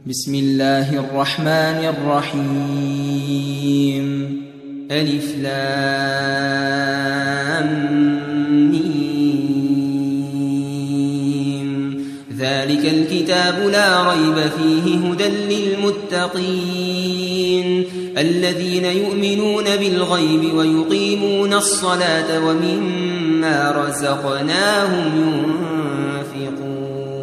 بسم الله الرحمن الرحيم ألف لام ميم ذلك الكتاب لا ريب فيه هدى للمتقين الذين يؤمنون بالغيب ويقيمون الصلاة ومما رزقناهم ينفقون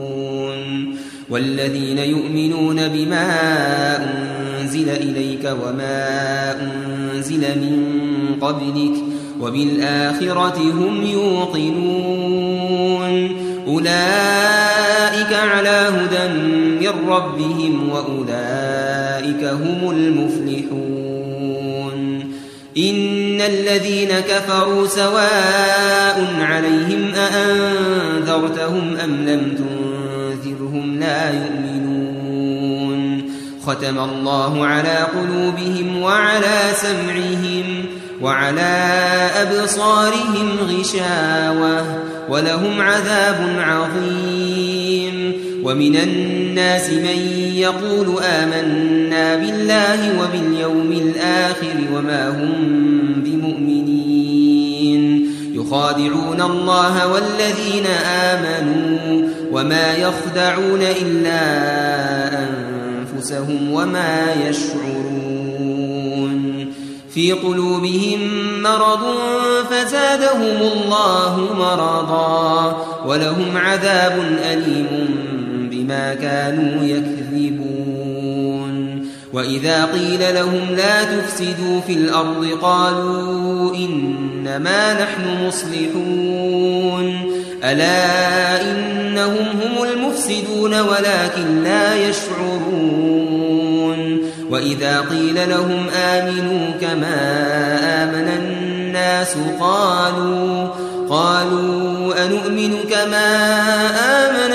والذين يؤمنون بما أنزل إليك وما أنزل من قبلك وبالآخرة هم يوقنون أولئك على هدى من ربهم وأولئك هم المفلحون إن الذين كفروا سواء عليهم أأنذرتهم أم لم تنذرهم لا يؤمنون ختم الله على قلوبهم وعلى سمعهم وعلى أبصارهم غشاوة ولهم عذاب عظيم ومن الناس من يقول آمنا بالله وباليوم الآخر وما هم بمؤمنين يخادعون الله والذين آمنوا وما يخدعون إلا أنفسهم وما يشعرون في قلوبهم مرض فزادهم الله مرضا ولهم عذاب أليم بما كانوا يكذبون وإذا قيل لهم لا تفسدوا في الأرض قالوا إنما نحن مصلحون ألا إنهم هم المفسدون ولكن لا يشعرون وإذا قيل لهم آمنوا كما آمن الناس قالوا أنؤمن كما آمن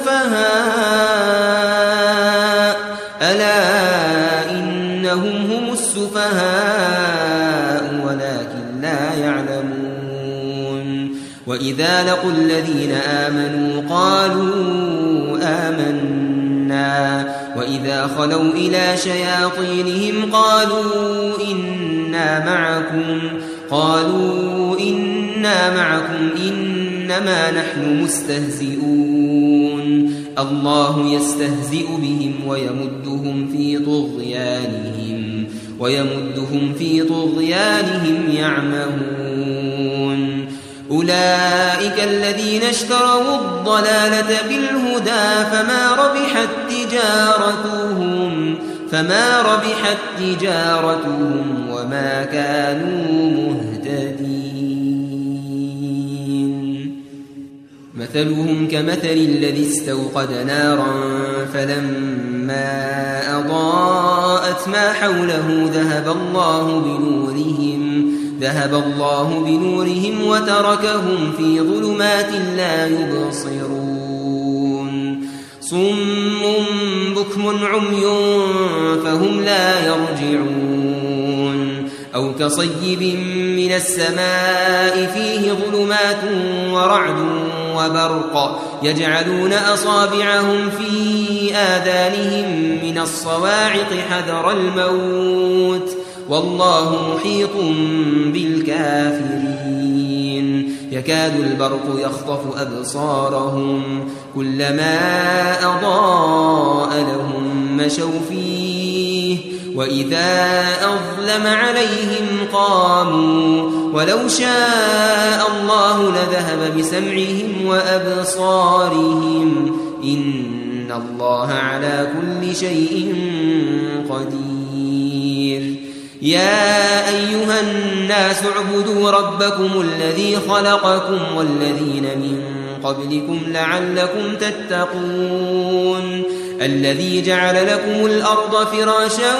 السفهاء ألا إنهم هم السفهاء ولكن لا يعلمون وإذا لقوا الذين آمنوا قالوا آمنا وإذا خلوا إلى شياطينهم قالوا إنا معكم إنما نحن مستهزئون الله يستهزئ بهم ويمدهم في طغيانهم يعمهون أولئك الذين اشتروا الضلالة بالهدى فما ربحت تجارتهم وما كانوا مهتدين مثلهم كمثل الذي استوقد نارا فلما أضاءت ما حوله ذهب الله بنورهم وتركهم في ظلمات لا يبصرون صم بكم عمي فهم لا يرجعون أو كصيب من السماء فيه ظلمات ورعد وبرق يجعلون أصابعهم في آذانهم من الصواعق حذر الموت والله محيط بالكافرين يكاد البرق يخطف أبصارهم كلما أضاء لهم مشوا فيه وإذا أظلم عليهم قاموا ولو شاء الله لذهب بسمعهم وأبصارهم إن الله على كل شيء قدير يا أيها الناس اعبدوا ربكم الذي خلقكم والذين من قبلكم لعلكم تتقون الذي جعل لكم الأرض فراشا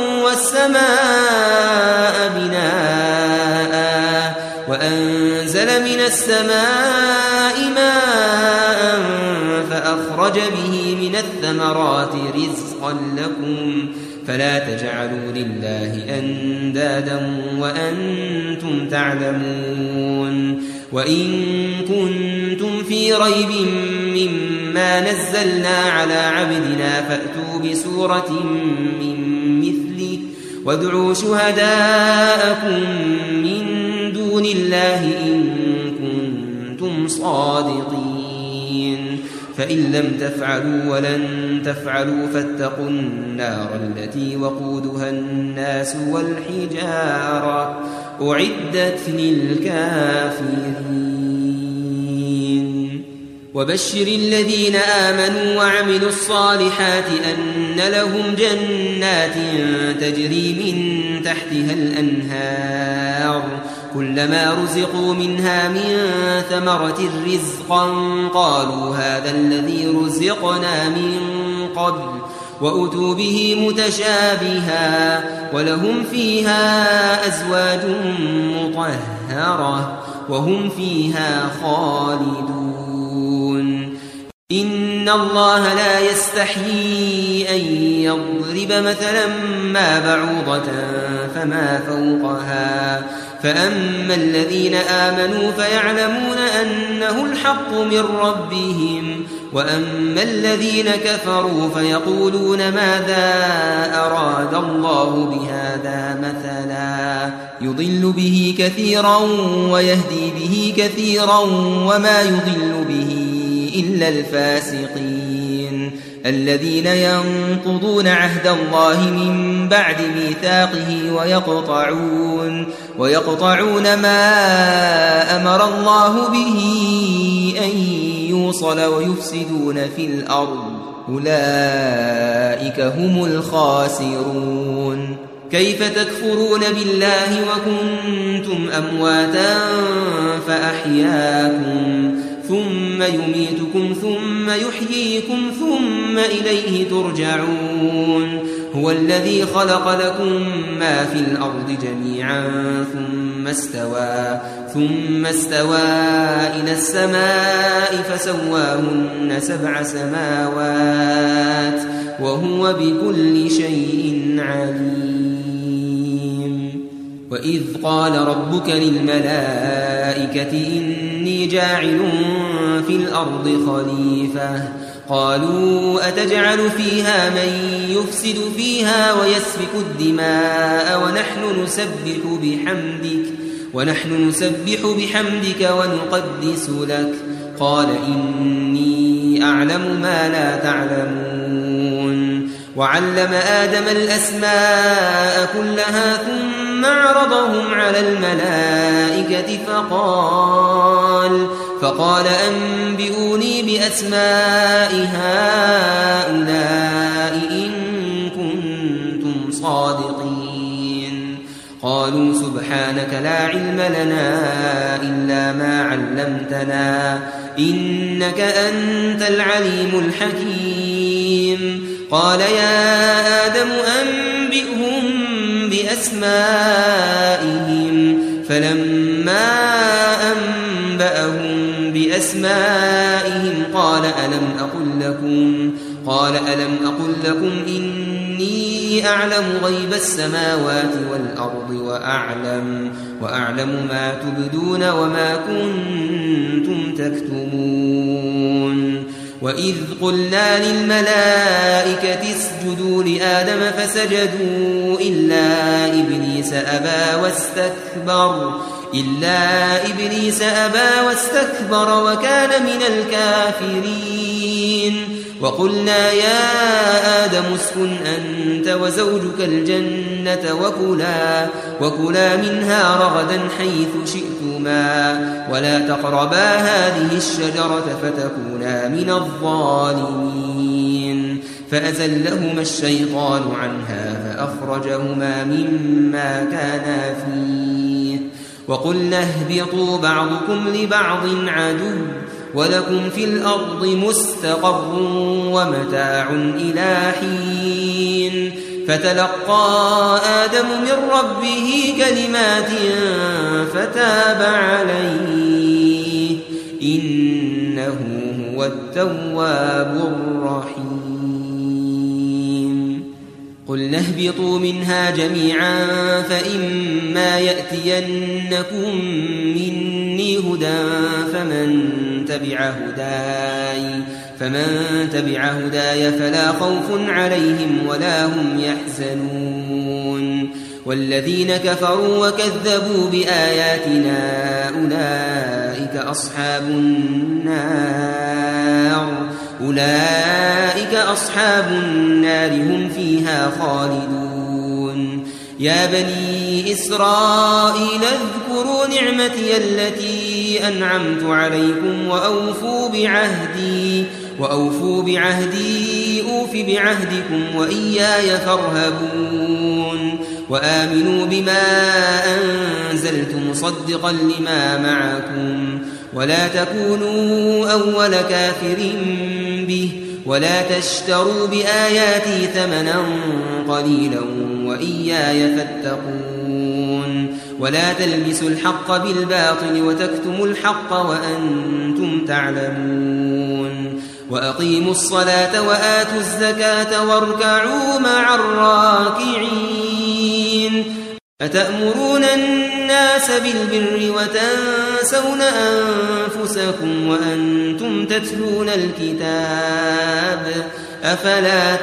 والسماء بناء وأنزل من السماء ماء فأخرج به من الثمرات رزقا لكم فلا تجعلوا لله أندادا وأنتم تعلمون وإن كنتم في ريب مما ما نزلنا على عبدنا فأتوا بسورة من مثله وادعوا شهداءكم من دون الله إن كنتم صادقين فإن لم تفعلوا ولن تفعلوا فاتقوا النار التي وقودها الناس والحجارة أعدت للكافرين وبشر الذين آمنوا وعملوا الصالحات أن لهم جنات تجري من تحتها الأنهار كلما رزقوا منها من ثمرة رزقا قالوا هذا الذي رزقنا من قبل وأتوا به متشابها ولهم فيها أزواج مطهرة وهم فيها خالدون إن الله لا يستحيي أن يضرب مثلا ما بعوضة فما فوقها فأما الذين آمنوا فيعلمون أنه الحق من ربهم وأما الذين كفروا فيقولون ماذا أراد الله بهذا مثلا يضل به كثيرا ويهدي به كثيرا وما يضل به إلا الفاسقين الذين ينقضون عهد الله من بعد ميثاقه ويقطعون ما أمر الله به أن يوصل ويفسدون في الأرض أولئك هم الخاسرون كيف تكفرون بالله وكنتم أمواتا فأحياكم ثم يميتكم ثم يحييكم ثم إليه ترجعون هو الذي خلق لكم ما في الأرض جميعا ثم استوى إلى السماء فسواهن 7 سماوات وهو بكل شيء عليم وإذ قال ربك للملائكة إني جاعل في الأرض خليفة قالوا أتجعل فيها من يفسد فيها ويسفك الدماء ونحن نسبح بحمدك ونقدس لك قال إني أعلم ما لا تعلمون وعلم آدم الأسماء كلها ثم عرضهم على الملائكة فقال أنبئوني بأسماء هؤلاء إن كنتم صادقين قالوا سبحانك لا علم لنا إلا ما علمتنا إنك أنت العليم الحكيم قال يا آدم أنبئهم بأسمائهم فلما أنبأهم بأسمائهم قال ألم أقل لكم إني أعلم غيب السماوات والأرض وأعلم ما تبدون وما كنتم تكتمون وإذ قلنا للملائكة اسجدوا لآدم فسجدوا إلا إبليس أبى واستكبر وكان من الكافرين وقلنا يا آدم اسكن أنت وزوجك الجنة وكلا منها رغدا حيث شئتما ولا تقربا هذه الشجرة فتكونا من الظالمين فأزلهما الشيطان عنها فأخرجهما مما كانا فيه وقلنا اهبطوا بعضكم لبعض عدو ولكم في الأرض مستقر ومتاع إلى حين فتلقى آدم من ربه كلمات فتاب عليه إنه هو التواب الرحيم قلنا اهبطوا منها جميعا فإما يأتينكم مني هدى فمن تبع هداي فمن تبع هداي فلا خوف عليهم ولا هم يحزنون والذين كفروا وكذبوا بآياتنا أولئك أصحاب النار هم فيها خالدون يا بني إسرائيل اذكروا نعمتي التي أنعمت عليكم وأوفوا بعهدي أوف بعهدكم وإياي فارهبون وآمنوا بما أنزلت مصدقا لما معكم ولا تكونوا أول كافر به ولا تشتروا بآياتي ثمنا قليلا وإياي فاتقون ولا تلبسوا الحق بالباطل وتكتموا الحق وأنتم تعلمون وأقيموا الصلاة وآتوا الزكاة واركعوا مع الراكعين أتأمرون الناس بالبر وتنسون أنفسكم وأنتم تتلون الكتاب أفلا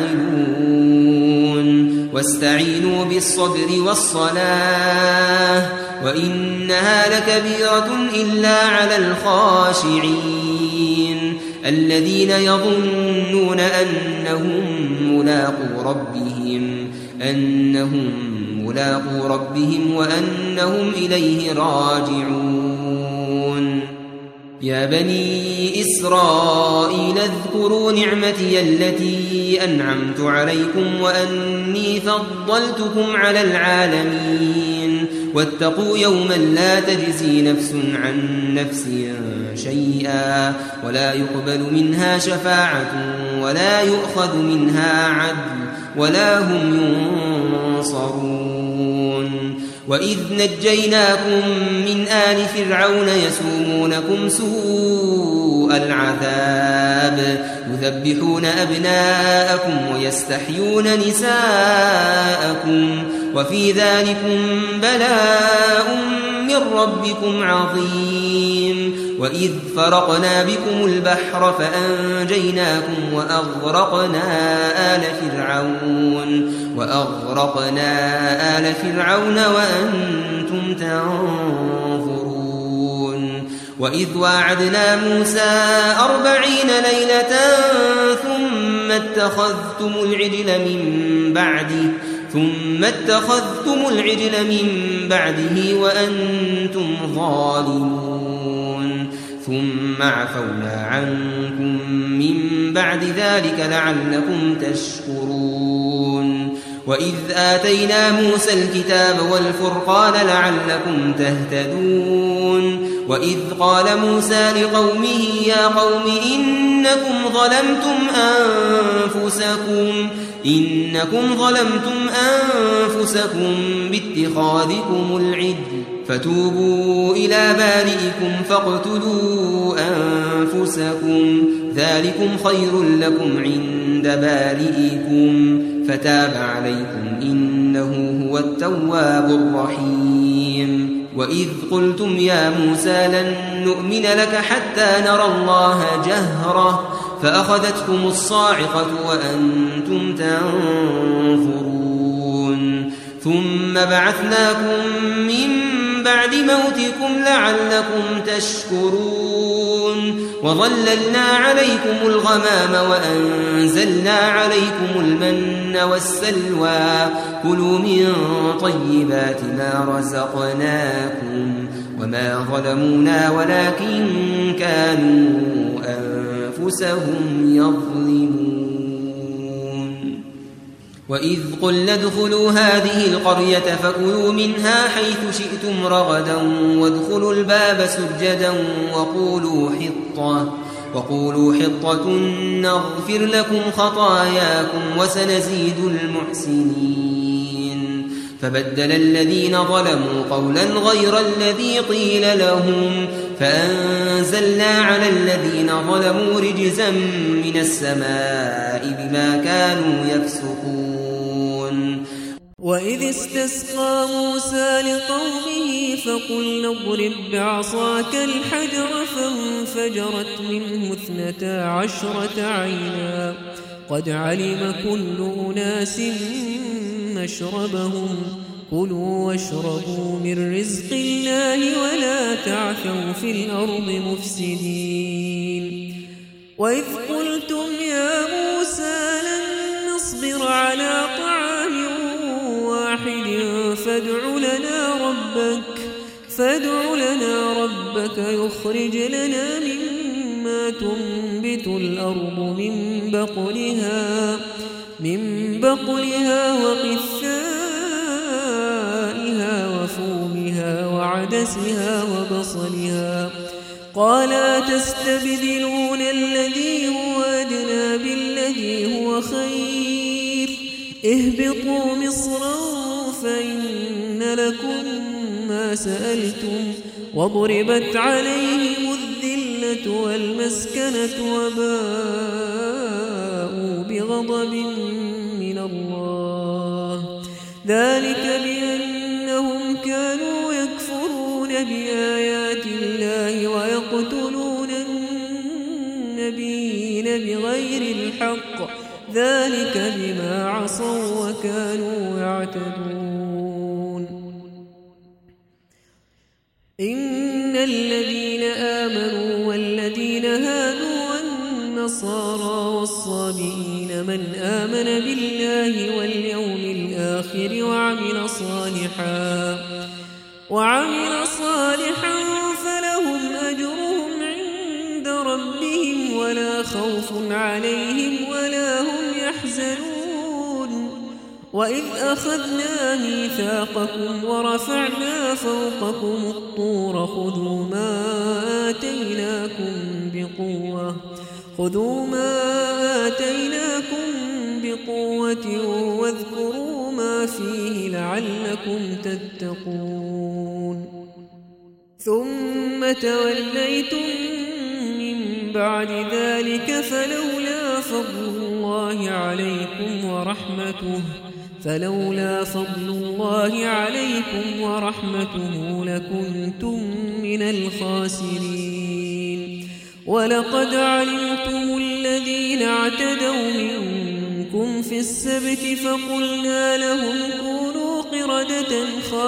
تعقلون واستعينوا بالصبر والصلاة وإنها لكبيرة إلا على الخاشعين الذين يظنون أنهم ملاقو ربهم وأنهم إليه راجعون يا بني إسرائيل اذكروا نعمتي التي أنعمت عليكم وأني فضلتكم على العالمين واتقوا يوما لا تجزي نفس عن نفس شيئا ولا يقبل منها شفاعة ولا يؤخذ منها عدل ولا هم ينصرون وإذ نجيناكم من آل فرعون يسومونكم سوء العذاب يذبحون أبناءكم ويستحيون نساءكم وفي ذلكم بلاء من ربكم عظيم وإذ فرقنا بكم البحر فأنجيناكم وأغرقنا آل فرعون وأنتم تنظرون وإذ واعدنا موسى 40 ليلة ثم اتخذتم العجل من بعده وأنتم ظالمون ثم عفونا عنكم من بعد ذلك لعلكم تشكرون وإذ آتينا موسى الكتاب والفرقان لعلكم تهتدون وإذ قال موسى لقومه يا قوم إنكم ظلمتم أنفسكم باتخاذكم العجل فتوبوا إلى بارئكم فاقتلوا أنفسكم ذلكم خير لكم عند بارئكم فتاب عليكم إنه هو التواب الرحيم وإذ قلتم يا موسى لن نؤمن لك حتى نرى الله جهرة فأخذتكم الصاعقة وأنتم تنظرون ثم بعثناكم من بعد موتكم لعلكم تشكرون وظللنا عليكم الغمام وأنزلنا عليكم المن والسلوى كلوا من طيبات ما رزقناكم وما ظلمونا ولكن كانوا أنفسهم يظلمون وإذ قلنا ادخلوا هذه القرية فكلوا منها حيث شئتم رغدا وادخلوا الباب سجدا وقولوا حطة نغفر لكم خطاياكم وسنزيد المحسنين فبدل الذين ظلموا قولا غير الذي قيل لهم فأنزلنا على الذين ظلموا رجزا من السماء بما كانوا يفسقون وإذ استسقى موسى لقومه فقلنا اضرب بعصاك الحجر فانفجرت منه 12 عينا قد علم كل أناس مشربهم كلوا واشربوا من رزق الله ولا تعثوا في الأرض مفسدين وإذ قلتم يا موسى لن نصبر على طعام واحد فادع لنا ربك يخرج لنا مما تنبت الأرض من بقلها وقثائها وفومها وعدسها وبصلها قال أتستبدلون الذي هو أدنى بالذي هو خير اهبطوا مصرا فإن لكم ما سألتم وضربت عليهم الذلة والمسكنة وباءوا بغضب من الله ذلك بأنهم كانوا يكفرون بآيات الله ويقتلون النبيين بغير الحق ذلك بما عصوا وكانوا يعتدون إن الذين آمنوا والذين هادوا والنصارى والصابئين من آمن بالله واليوم الآخر وعمل صالحا فلهم أجرهم عند ربهم ولا خوف عليهم ولا هم يحزنون وإذ أخذنا ميثاقكم ورفعنا فوقكم الطور خذوا ما آتيناكم بقوة واذكروا ما فيه لعلكم تتقون ثم توليتم من بعد ذلك فلولا فضل الله عليكم ورحمته لكنتم من الخاسرين ولقد علمتم الذين اعتدوا منكم في السبت فقلنا لهم كونوا قردة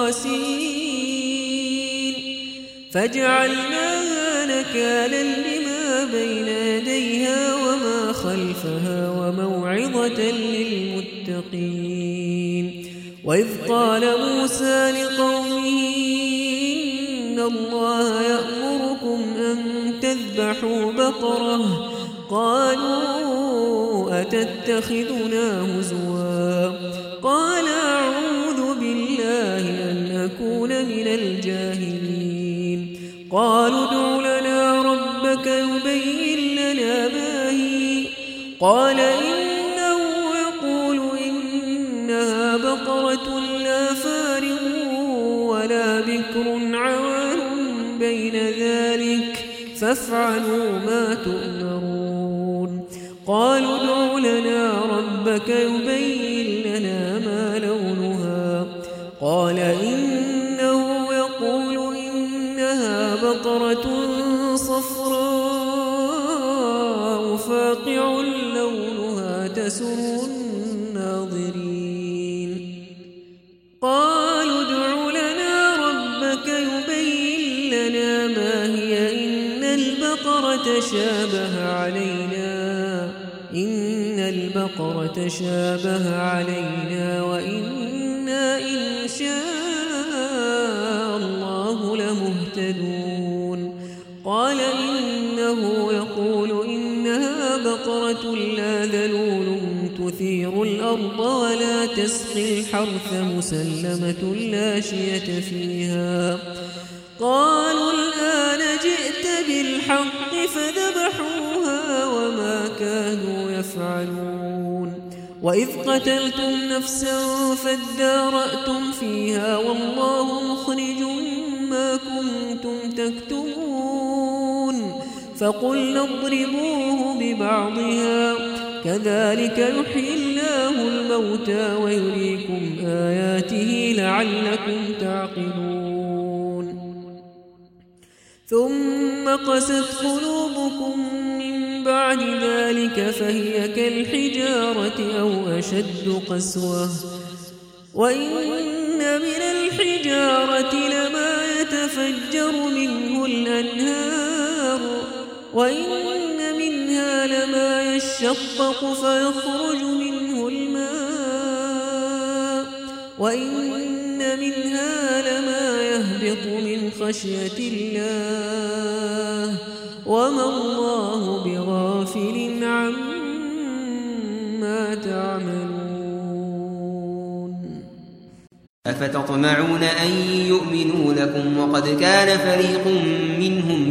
خاسئين فجعلناها نكالا لما بين يديها وما خلفها وموعظة للمتقين وإذ قال موسى لقومه إن الله يأمركم أن تذبحوا بقرة قالوا أتتخذنا هزوا قال أعوذ بالله أن أكون من الجاهلين قالوا ادع لنا ربك يبين لنا ما هي قال إنه يقول إنها بقرة لا فارغ ولا بكر عوان بين ذلك فافعلوا ما تؤمرون قالوا ادع لنا ربك يبين لنا ما لونها قال إنه يقول إنها بقرة صفراء فاقع لونها تسر الناظرين قالوا ادع لنا ربك يبين لنا ما هي إن البقرة شابه علينا وإنا إن شاء الله لمهتدون قال إنه يقول إنها بقرة لا ذلول تثير الأرض ولا تسقي الحرث مسلمة لا شية فيها قالوا الآن جئت بالحق فذبحوها وما كانوا يفعلون وإذ قتلتم نفسا فادارأتم فيها والله مخرج ما كنتم تكتمون فقلنا اضربوه ببعضها كذلك يحيي الله الموتى ويريكم آياته لعلكم تعقلون ثم قست قلوبكم من بعد ذلك فهي كالحجارة أو أشد قسوة وإن من الحجارة لما يتفجر منه الأنهار وإن منها لما يشقق فيخرج منه الماء وإن منها لما يهبط من خشية الله وما الله بغافل عما تعملون أفتطمعون أن يؤمنوا لكم وقد كان فريق منهم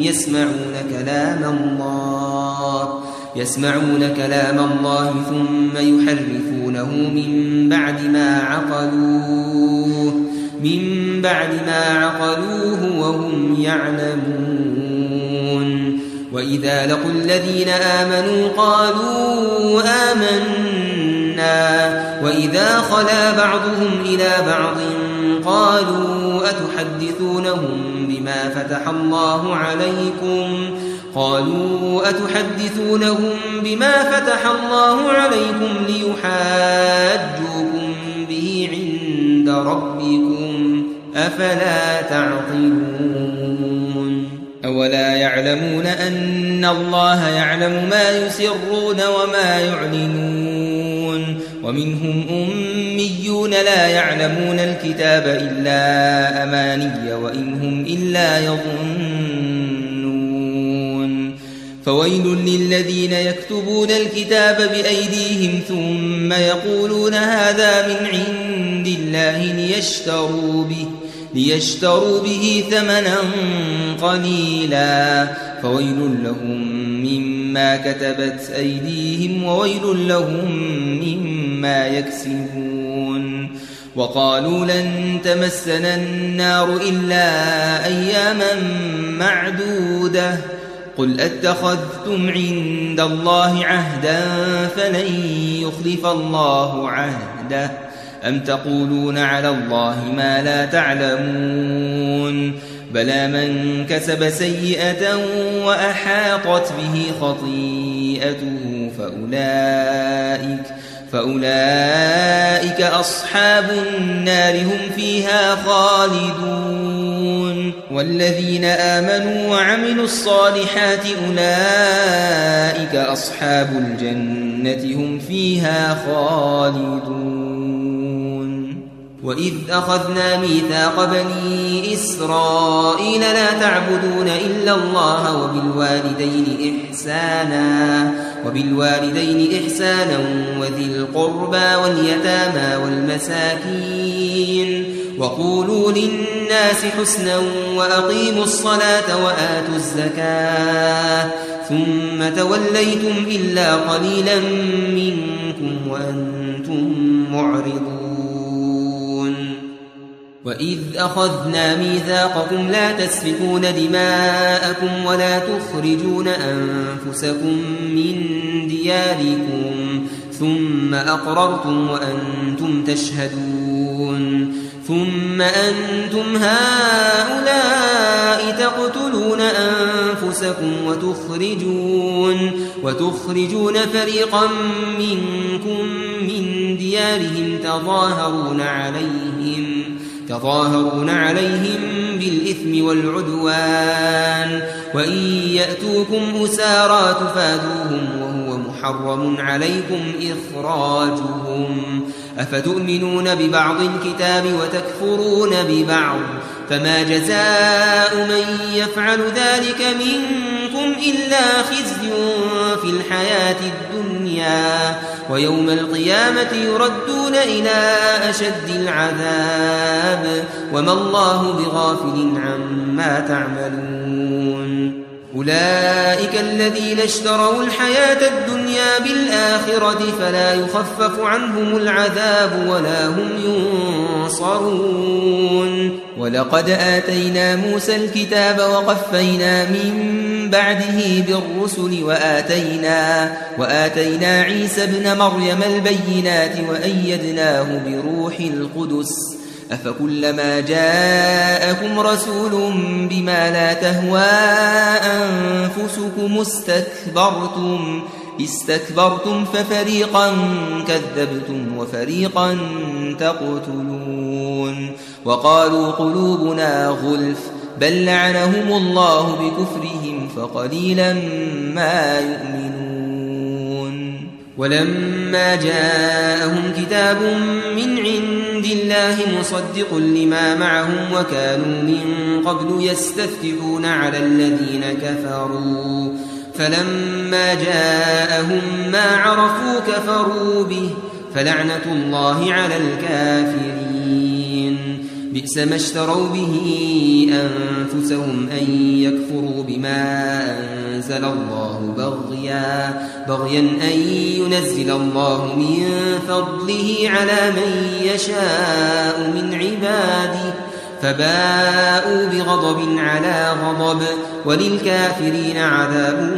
يسمعون كلام الله ثم يحرفونه من بعد ما عقلوه وهم يعلمون وإذا لقوا الذين آمنوا قالوا آمنا وإذا خلا بعضهم إلى بعض قالوا أتحدثونهم بما فتح الله عليكم ليحاجوكم به عند ربكم أفلا تعقلون أولا يعلمون أن الله يعلم ما يسرون وما يعلنون ومنهم أميون لا يعلمون الكتاب إلا أماني وإن هم إلا يظنون فويل للذين يكتبون الكتاب بأيديهم ثم يقولون هذا من عند الله ليشتروا به ثمنا قليلا فويل لهم مما كتبت أيديهم وويل لهم مما يكسبون وقالوا لن تمسنا النار إلا أياما معدودة قل أتخذتم عند الله عهدا فلن يخلف الله عهده أم تقولون على الله ما لا تعلمون بلى من كسب سيئة وأحاطت به خطيئته فأولئك أصحاب النار هم فيها خالدون والذين آمنوا وعملوا الصالحات أولئك أصحاب الجنة هم فيها خالدون وإذ أخذنا ميثاق بني إسرائيل لا تعبدون إلا الله وبالوالدين إحسانا وذي القربى واليتامى والمساكين وقولوا للناس حسنا وأقيموا الصلاة وآتوا الزكاة ثم توليتم إلا قليلا منكم وأنتم معرضون وإذ أخذنا ميثاقكم لا تسفكون دماءكم ولا تخرجون أنفسكم من دياركم ثم أقررتم وأنتم تشهدون ثم أنتم هؤلاء تقتلون أنفسكم وتخرجون فريقا منكم من ديارهم تظاهرون عليهم بالإثم والعدوان وإن يأتوكم أسارى تفادوهم وهو محرم عليكم إخراجهم أفتؤمنون ببعض الكتاب وتكفرون ببعض فما جزاء من يفعل ذلك منكم إلا خزي في الحياة الدنيا ويوم القيامة يردون إلى أشد العذاب وما الله بغافل عما تعملون أولئك الذين اشتروا الحياة الدنيا بالآخرة فلا يخفف عنهم العذاب ولا هم ينصرون ولقد آتينا موسى الكتاب وقفينا من بعده بالرسل وآتينا عيسى ابن مريم البينات وأيدناه بروح القدس أفكلما جاءكم رسول بما لا تهوى أنفسكم استكبرتم ففريقا كذبتم وفريقا تقتلون وقالوا قلوبنا غلف بل لعنهم الله بكفرهم فقليلا ما يؤمنون ولما جاءهم كتاب من عند الله مصدق لما معهم وكانوا من قبل يستفتحون على الذين كفروا فلما جاءهم ما عرفوا كفروا به فلعنة الله على الكافرين بئس ما اشتروا به أنفسهم أن يكفروا بما أنزل الله بغيا أن ينزل الله من فضله على من يشاء من عباده فباءوا بغضب على غضب وللكافرين عذاب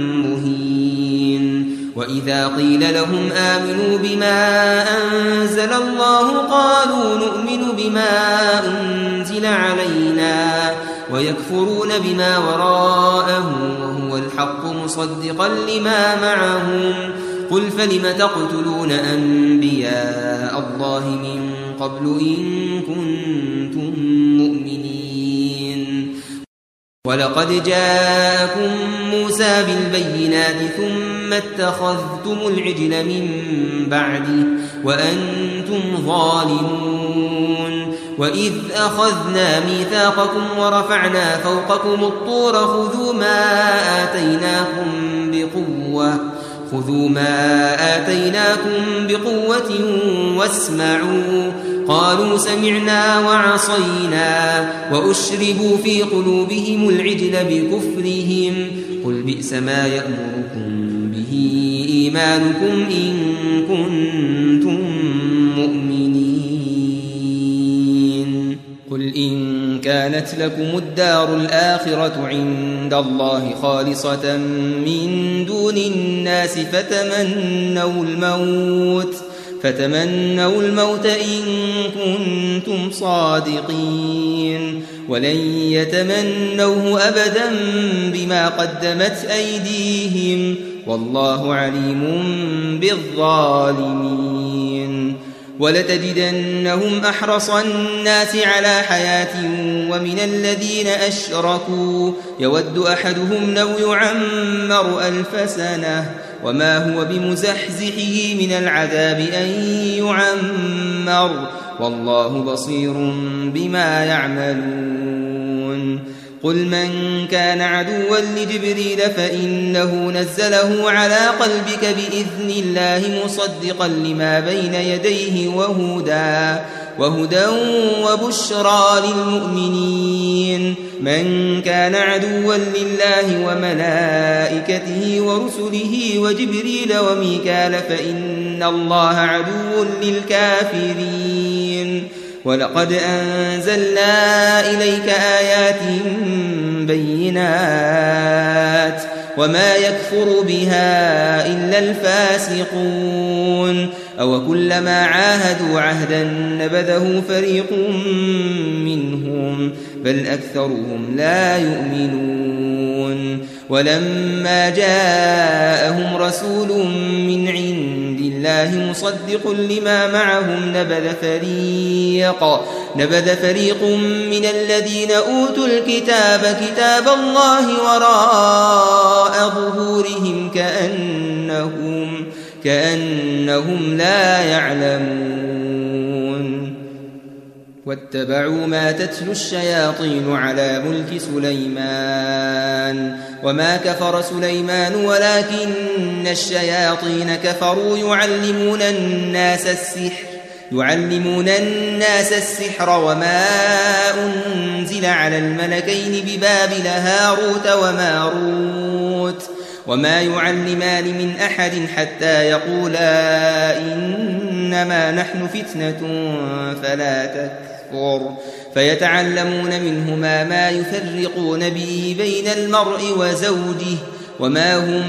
مهين وإذا قيل لهم آمنوا بما أنزل الله قالوا نؤمن بما أنزل علينا ويكفرون بما وراءه وهو الحق مصدقا لما معهم قل فلم تقتلون أنبياء الله من قبل إن كنتم مؤمنين ولقد جاءكم موسى بالبينات ثم اتخذتم العجل من بعده وأنتم ظالمون وإذ أخذنا ميثاقكم ورفعنا فوقكم الطور خذوا ما آتيناكم بقوة واسمعوا قالوا سمعنا وعصينا وأشربوا في قلوبهم العجل بكفرهم قل بئس ما يأمركم به إيمانكم إن كنتم مؤمنين قل إن كانت لكم الدار الآخرة عند الله خالصة من دون الناس فتمنوا الموت إن كنتم صادقين ولن يتمنوه أبدا بما قدمت أيديهم والله عليم بالظالمين ولتجدنهم أحرص الناس على حياة ومن الذين أشركوا يود أحدهم لو يعمر 1000 سنة وما هو بمزحزحه من العذاب أن يعمر والله بصير بما يعملون قل من كان عدوا لجبريل فإنه نزله على قلبك بإذن الله مصدقا لما بين يديه وهدى وبشرى للمؤمنين من كان عدوا لله وملائكته ورسله وجبريل وميكال فإن الله عدو للكافرين ولقد أنزلنا إليك آيات بينات وما يكفر بها إلا الفاسقون أو كلما عاهدوا عهدا نبذه فريق منهم بل أكثرهم لا يؤمنون ولما جاءهم رسول من عند الله مصدق لما معهم نبذ فريق من الذين أوتوا الكتاب كتاب الله وراء ظهورهم كأنهم لا يعلمون واتبعوا ما تتلو الشياطين على ملك سليمان وما كفر سليمان ولكن الشياطين كفروا يعلمون الناس السحر وما أنزل على الملكين ببابل هاروت وماروت وما يعلمان من أحد حتى يقولا إنما نحن فتنة فلا تكفر فيتعلمون منهما ما يفرقون به بين المرء وزوجه وما هم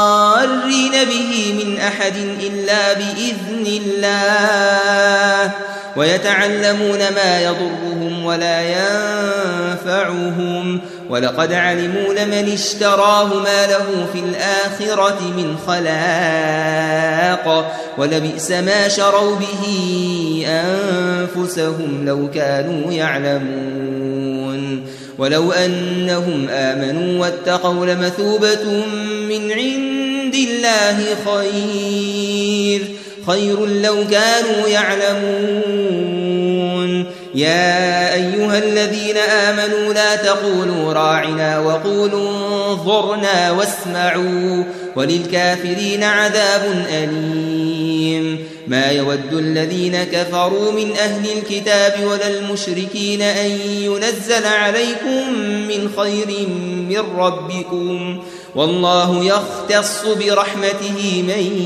بضارين به من أحد إلا بإذن الله ويتعلمون ما يضرهم ولا ينفعهم ولقد علموا لمن اشتراه ما له في الآخرة من خلاق ولبئس ما شروا به أنفسهم لو كانوا يعلمون ولو أنهم آمنوا واتقوا لمثوبة من عند الله خير لو كانوا يعلمون يا أيها الذين آمنوا لا تقولوا راعنا وقولوا انظرنا واسمعوا وللكافرين عذاب أليم ما يود الذين كفروا من أهل الكتاب ولا المشركين أن ينزل عليكم من خير من ربكم والله يختص برحمته من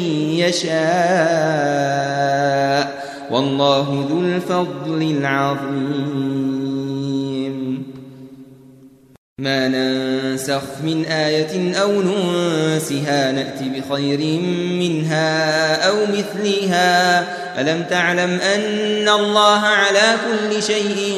يشاء والله ذو الفضل العظيم ما ننسخ من آية أو ننسها نأت بخير منها أو مثلها ألم تعلم أن الله على كل شيء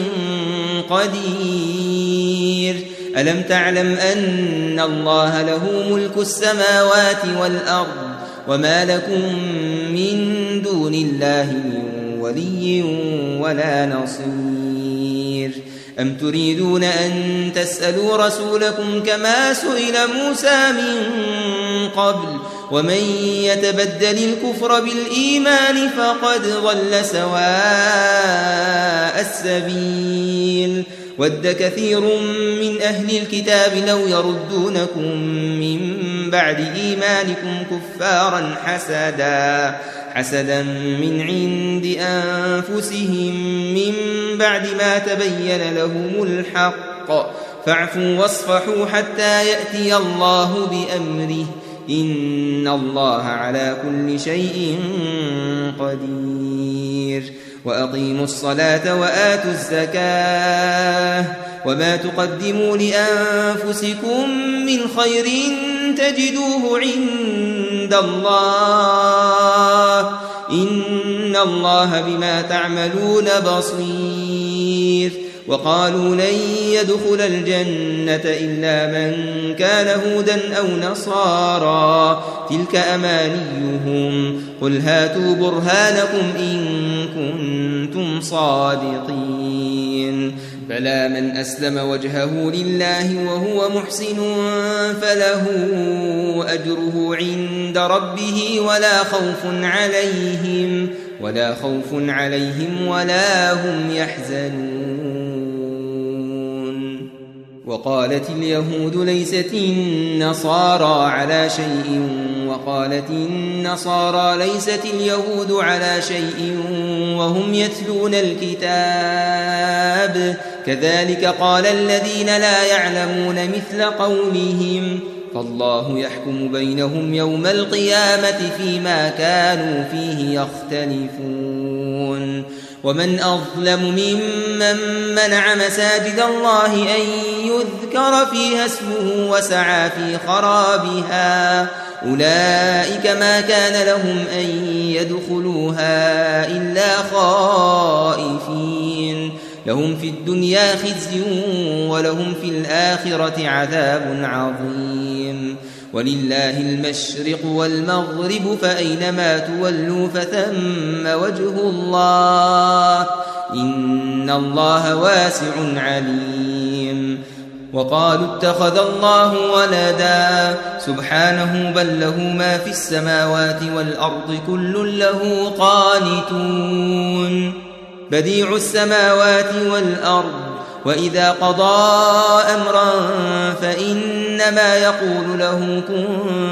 قدير ألم تعلم أن الله له ملك السماوات والأرض وما لكم من دون الله من ولي ولا نصير أم تريدون أن تسألوا رسولكم كما سئل موسى من قبل ومن يتبدل الكفر بالإيمان فقد ضل سواء السبيل ود كثير من أهل الكتاب لو يردونكم من بعد إيمانكم كفارا حسدا من عند أنفسهم من بعد ما تبين لهم الحق فاعفوا واصفحوا حتى يأتي الله بأمره إن الله على كل شيء قدير وأقيموا الصلاة وآتوا الزكاة وما تقدموا لأنفسكم من خير تجدوه عند الله إن الله بما تعملون بصير وقالوا لن يدخل الجنة إلا من كان هودا أو نصارى تلك أمانيهم قل هاتوا برهانكم إن كنتم صادقين بلى من أسلم وجهه لله وهو محسن فله أجره عند ربه ولا خوف عليهم ولا هم يحزنون وقالت اليهود ليست النصارى على شيء وقالت النصارى ليست اليهود على شيء وهم يتلون الكتاب كذلك قال الذين لا يعلمون مثل قولهم فالله يحكم بينهم يوم القيامة فيما كانوا فيه يختلفون ومن أظلم ممن منع مساجد الله أن يذكر فيها اسمه وسعى في خرابها أولئك ما كان لهم أن يدخلوها إلا خائفين لهم في الدنيا خزي ولهم في الآخرة عذاب عظيم ولله المشرق والمغرب فأينما تولوا فثم وجه الله إن الله واسع عليم وقالوا اتخذ الله ولدا سبحانه بل له ما في السماوات والأرض كل له قانتون بديع السماوات والأرض وإذا قضى أمرا فإنما يقول له كن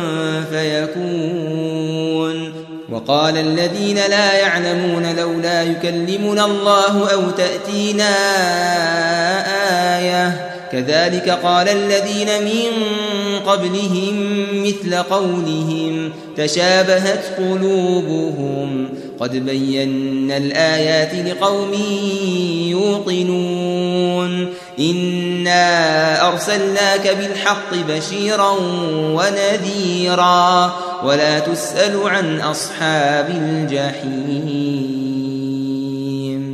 فيكون وقال الذين لا يعلمون لولا يكلمنا الله أو تأتينا آية كذلك قال الذين من قبلهم مثل قولهم تشابهت قلوبهم قد بينا الآيات لقوم يوقنون إنا أرسلناك بالحق بشيرا ونذيرا ولا تسأل عن أصحاب الجحيم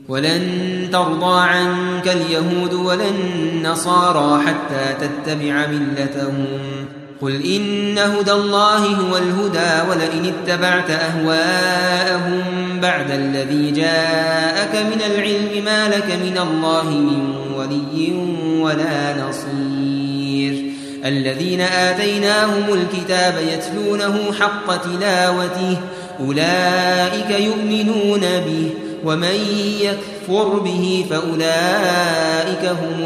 ولن ترضى عنك اليهود ولا النصارى حتى تتبع ملتهم قل إن هدى الله هو الهدى ولئن اتبعت أهواءهم بعد الذي جاءك من العلم ما لك من الله من ولي ولا نصير الذين آتيناهم الكتاب يتلونه حق تلاوته أولئك يؤمنون به ومن يكفر به فأولئك هم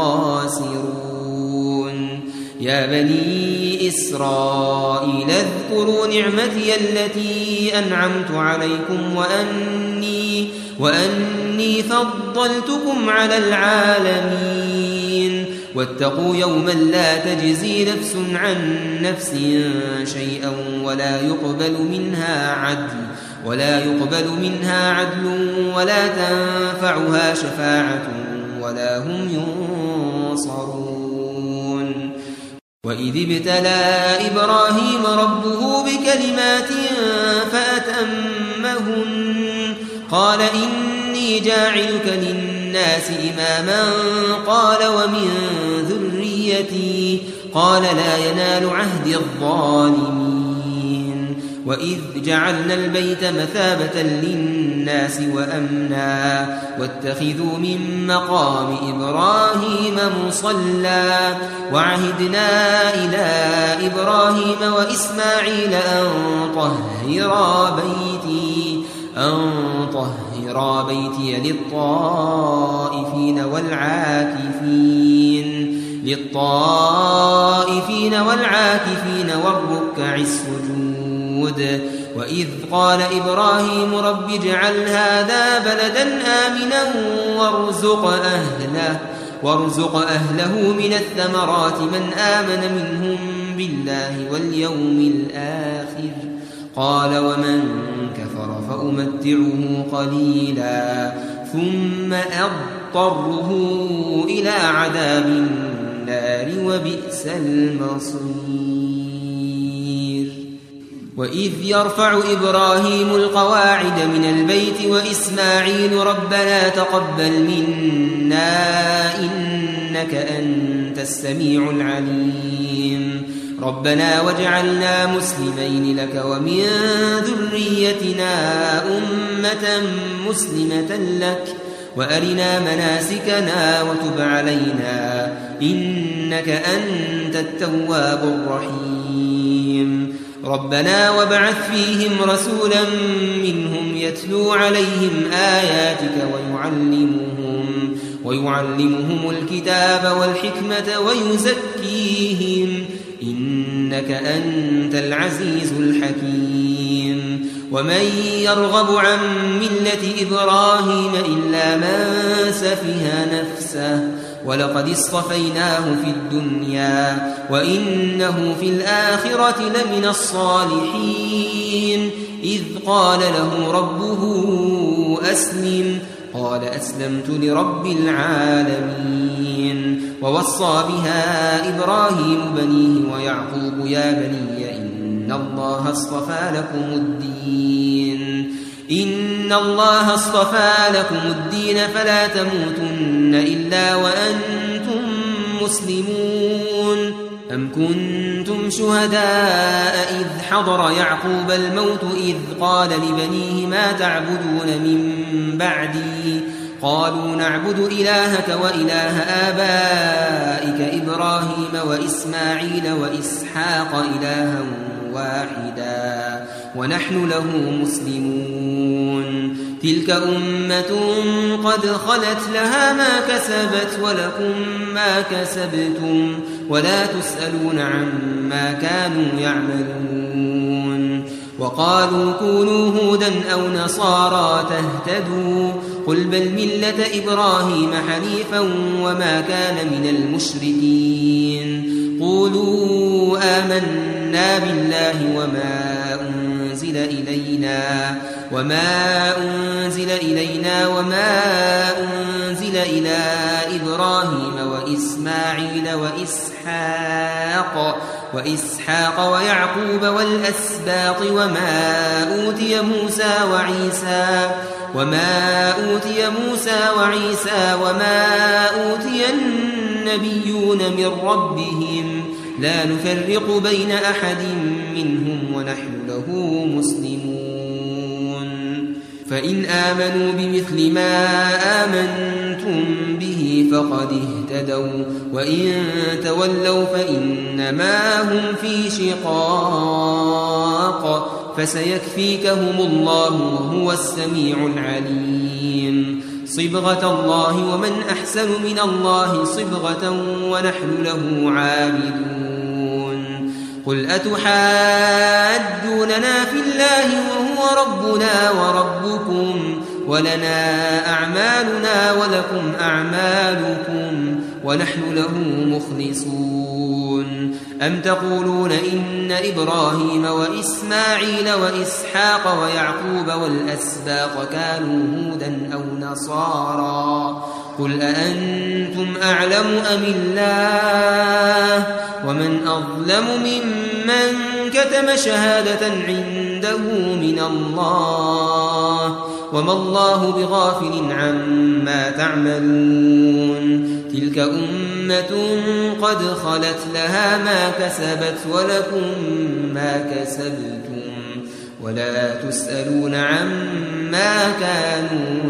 الخاسرون يا بني إسرائيل اذكروا نعمتي التي أنعمت عليكم وأني فضلتكم على العالمين واتقوا يوما لا تجزي نفس عن نفس شيئا ولا يقبل منها عدل ولا تنفعها شفاعة ولا هم ينصرون وإذ ابتلى إبراهيم ربه بكلمات فأتمهن قال إني جاعلك للناس إماما قال ومن ذريتي قال لا ينال عهد الظالمين وإذ جعلنا البيت مثابة للناس وأمنا واتخذوا من مقام إبراهيم مصلى وعهدنا إلى إبراهيم وإسماعيل أن طهرا بيتي للطائفين والعاكفين والركع السجود وإذ قال إبراهيم رب اجعل هذا بلدا آمنا وارزق أهله من الثمرات من آمن منهم بالله واليوم الآخر قال ومن كفر فأمتعه قليلا ثم أضطره إلى عذاب النار وبئس المصير وإذ يرفع إبراهيم القواعد من البيت وإسماعيل ربنا تقبل منا إنك أنت السميع العليم ربنا واجعلنا مسلمين لك ومن ذريتنا أمة مسلمة لك وأرنا مناسكنا وتب علينا إنك أنت التواب الرحيم ربنا وابعث فيهم رسولا منهم يتلو عليهم آياتك ويعلمهم الكتاب والحكمة ويزكيهم إنك أنت العزيز الحكيم ومن يرغب عن ملة إبراهيم إلا من سفه نفسه ولقد اصطفيناه في الدنيا وإنه في الآخرة لمن الصالحين إذ قال له ربه أسلم قال أسلمت لرب العالمين ووصى بها إبراهيم بنيه ويعقوب يا بني إن الله اصطفى لكم الدين فلا تموتن إلا وأنتم مسلمون أم كنتم شهداء إذ حضر يعقوب الموت إذ قال لبنيه ما تعبدون من بعدي قالوا نعبد إلهك وإله آبائك إبراهيم وإسماعيل وإسحاق إلها واحدا ونحن له مسلمون تلك أمة قد خلت لها ما كسبت ولكم ما كسبتم ولا تسألون عما كانوا يعملون وقالوا كونوا هودا أو نصارى تهتدوا قل بل ملة إبراهيم حنيفا وما كان من المشركين قولوا آمنا بالله وما أنزل إلينا وما أنزل إلى إبراهيم وإسماعيل وإسحاق ويعقوب والأسباط وما أوتي موسى وما أوتي موسى وعيسى وما أوتي النبيون من ربهم لا نفرق بين أحد منهم ونحن له مسلمون فإن آمنوا بمثل ما آمنتم به فقد اهتدوا وإن تولوا فإنما هم في شقاق فسيكفيكهم الله وهو السميع العليم صبغة الله ومن أحسن من الله صبغة ونحن له عابدون قل أتحاجوننا في الله وهو ربنا وربكم ولنا أعمالنا ولكم أعمالكم ونحن له مخلصون أم تقولون إن إبراهيم وإسماعيل وإسحاق ويعقوب والأسباط كانوا هودا أو نصارى قل أأنتم أعلم أم الله ومن أظلم ممن كتم شهادة عنده من الله وما الله بغافل عما تعملون تلك أمة قد خلت لها ما كسبت ولكم ما كسبتم ولا تسألون عما كانوا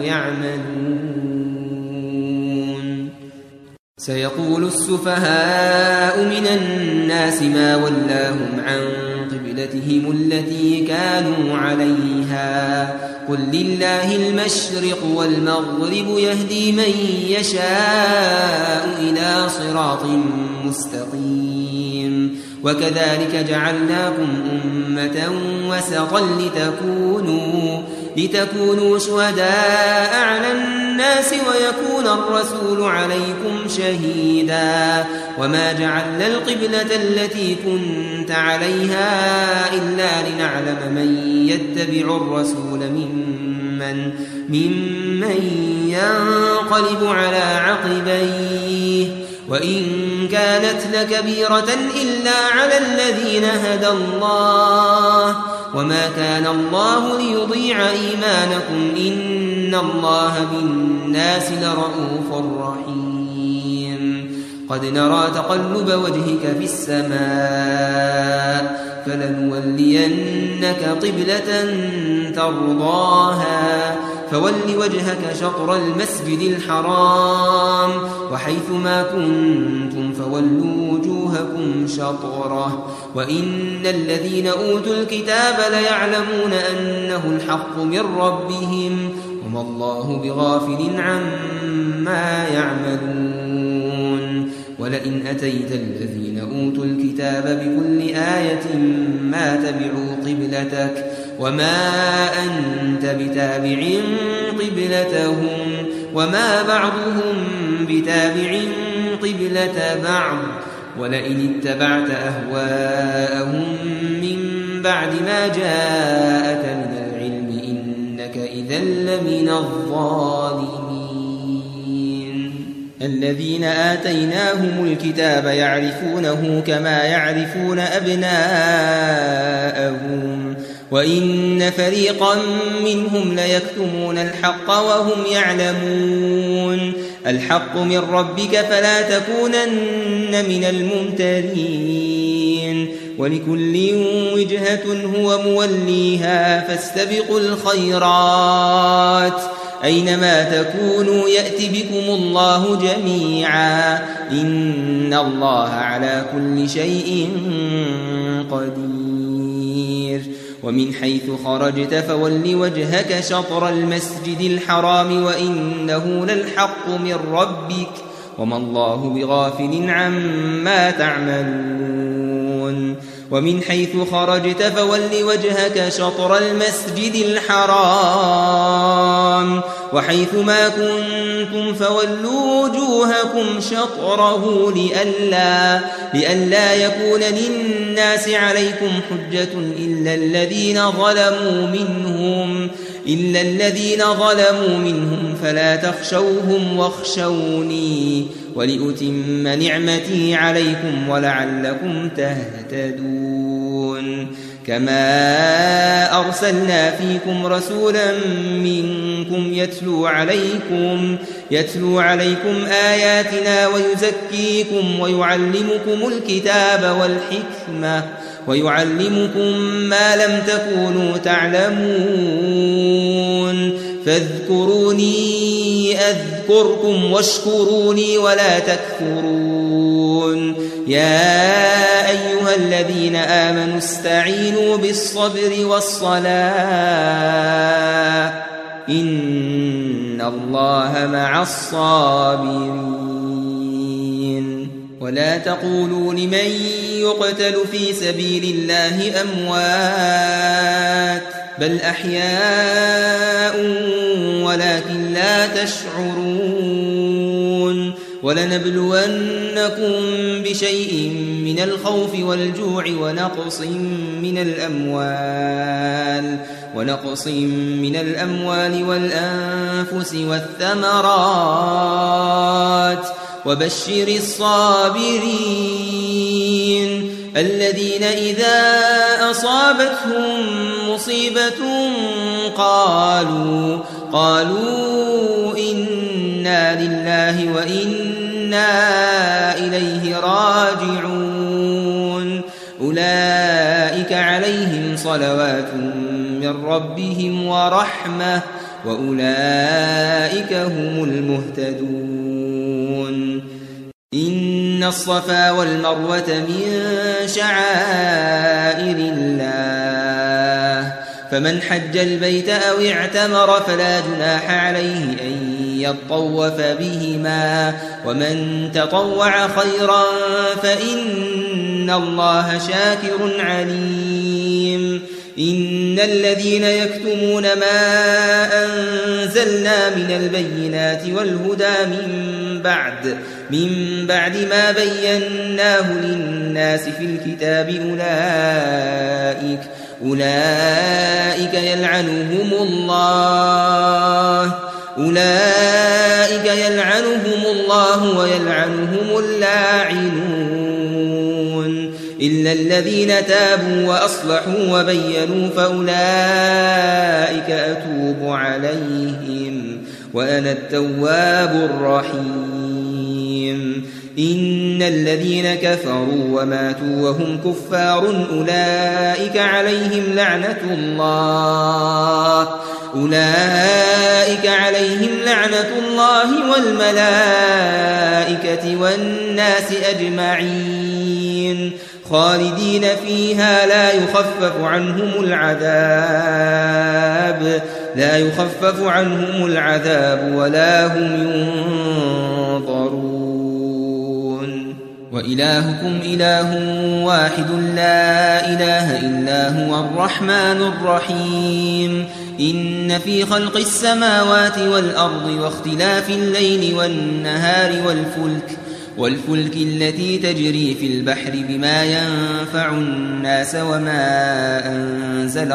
يعملون سيقول السفهاء من الناس ما ولاهم عن قبلتهم التي كانوا عليها قل لله المشرق والمغرب يهدي من يشاء إلى صراط مستقيم وكذلك جعلناكم أمة وسطا لتكونوا شهداء على الناس ويكون الرسول عليكم شهيدا وما جعلنا القبلة التي كنت عليها إلا لنعلم من يتبع الرسول ممن ينقلب على عقبيه وإن كانت لكبيرة إلا على الذين هدى الله وما كان الله ليضيع إيمانكم إن الله بالناس لرؤوف رحيم قد نرى تقلب وجهك في السماء فلنولينك قبلة ترضاها فول وجهك شطر المسجد الحرام وحيث ما كنتم فولوا وجوهكم شطره وإن الذين أوتوا الكتاب ليعلمون أنه الحق من ربهم وما الله بغافل عما يعملون ولئن أتيت الذين أوتوا الكتاب بكل آية ما تبعوا قبلتك وما أنت بتابع قبلتهم وما بعضهم بتابع قبلة بعض ولئن اتبعت أهواءهم من بعد ما جاءك من العلم إنك إذا لمن الظالمين الذين آتيناهم الكتاب يعرفونه كما يعرفون أبناءهم وإن فريقا منهم ليكتمون الحق وهم يعلمون الحق من ربك فلا تكونن من الممترين ولكل وجهة هو موليها فاستبقوا الخيرات أينما تكونوا يأتي بكم الله جميعا إن الله على كل شيء قدير ومن حيث خرجت فول وجهك شطر المسجد الحرام وإنه للحق من ربك وما الله بغافل عما تعملون ومن حيث خرجت فول وجهك شطر المسجد الحرام وحيث ما كنتم فولوا وجوهكم شطره لئلا يكون للناس عليكم حجة إلا الذين ظلموا منهم فلا تخشوهم واخشوني ولأتم نعمتي عليكم ولعلكم تهتدون كما أرسلنا فيكم رسولا منكم يتلو عليكم آياتنا ويزكيكم ويعلمكم الكتاب والحكمة ويعلمكم ما لم تكونوا تعلمون فاذكروني أذكركم واشكروني ولا تكفرون يا أيها الذين آمنوا استعينوا بالصبر والصلاة إن الله مع الصابرين ولا تقولوا لمن يقتل في سبيل الله أموات بل أحياء ولكن لا تشعرون ولنبلونكم بشيء من الخوف والجوع ونقص من الأموال والأنفس والثمرات وبشر الصابرين الذين إذا أصابتهم مصيبة قالوا إنا لله وإنا إليه راجعون أولئك عليهم صلوات من ربهم ورحمة وأولئك هم المهتدون إن الصفا والمروة من شعائر الله فمن حج البيت أو اعتمر فلا جناح عليه أن يطوف بهما ومن تطوع خيرا فإن الله شاكر عليم إن الذين يكتمون ما أنزلنا من البينات والهدى من بعد ما بيناه للناس في الكتاب أولئك يلعنهم الله ويلعنهم اللاعنون إلا الذين تابوا وأصلحوا وبينوا فأولئك أتوب عليهم وأنا التواب الرحيم إن الذين كفروا وماتوا وهم كفار أولئك عليهم لعنة الله والملائكة والناس أجمعين خالدين فيها لا يخفف عنهم العذاب ولا هم ينظرون وإلهكم إله واحد لا إله إلا هو الرحمن الرحيم إن في خلق السماوات والأرض واختلاف الليل والنهار والفلك التي تجري في البحر بما ينفع الناس وما أنزل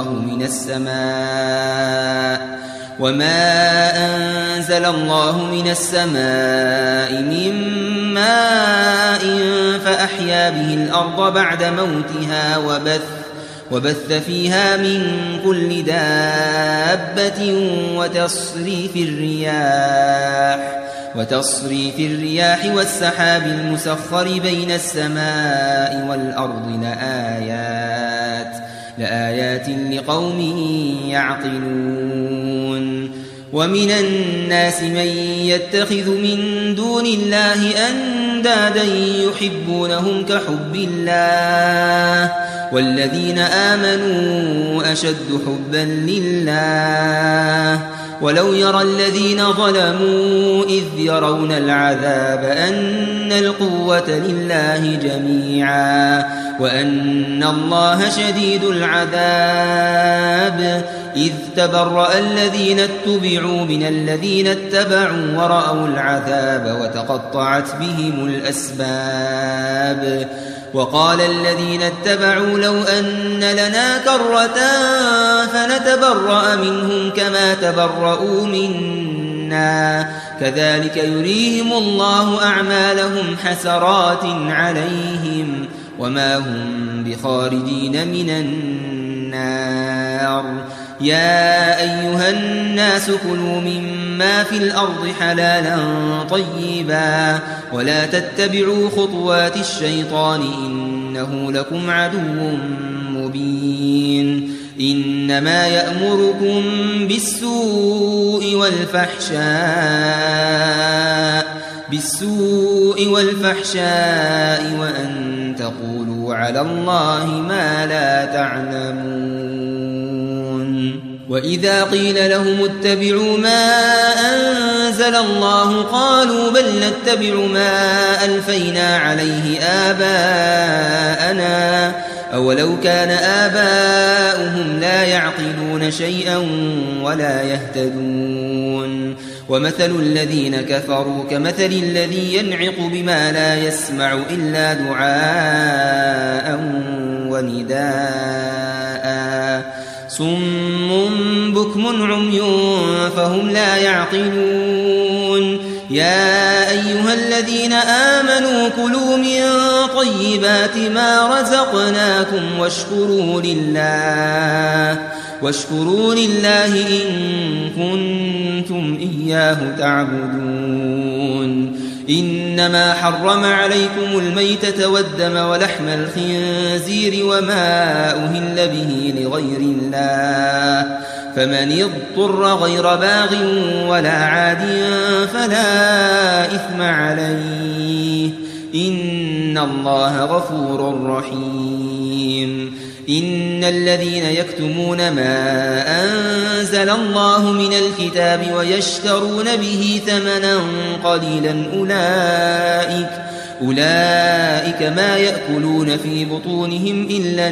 الله من السماء من ماء فأحيا به الأرض بعد موتها وبث فيها من كل دابة وتصريف الرياح والسحاب المسخر بين السماء والأرض لآيات لقوم يعقلون ومن الناس من يتخذ من دون الله أندادا يحبونهم كحب الله والذين آمنوا أشد حبا لله ولو يرى الذين ظلموا إذ يرون العذاب أن القوة لله جميعا وأن الله شديد العذاب إذ تبرأ الذين اتبعوا من الذين اتبعوا ورأوا العذاب وتقطعت بهم الأسباب وقال الذين اتبعوا لو أن لنا كرة فنتبرأ منهم كما تبرؤوا منا كذلك يريهم الله أعمالهم حسرات عليهم وما هم بخارجين من النار. يا أيها الناس كلوا مما في الأرض حلالا طيبا ولا تتبعوا خطوات الشيطان إنه لكم عدو مبين. إنما يأمركم بالسوء والفحشاء وأن تقولوا على الله ما لا تعلمون. وإذا قيل لهم اتبعوا ما أنزل الله قالوا بل نتبع ما ألفينا عليه آباءنا أولو كان آباؤهم لا يعقلون شيئا ولا يهتدون. ومثل الذين كفروا كمثل الذي ينعق بما لا يسمع إلا دعاء ونداء صم بكم عمي فهم لا يعقلون. يا أيها الذين آمنوا كلوا من طيبات ما رزقناكم واشكروا لله إن كنتم إياه تعبدون. إنما حرم عليكم الميتة والدم ولحم الخنزير وما أهل به لغير الله فمن اضطر غير باغ ولا عاد فلا إثم عليه إن الله غفور رحيم. إن الذين يكتمون ما أنزل الله من الكتاب ويشترون به ثمنا قليلا أولئك ما يأكلون في بطونهم إلا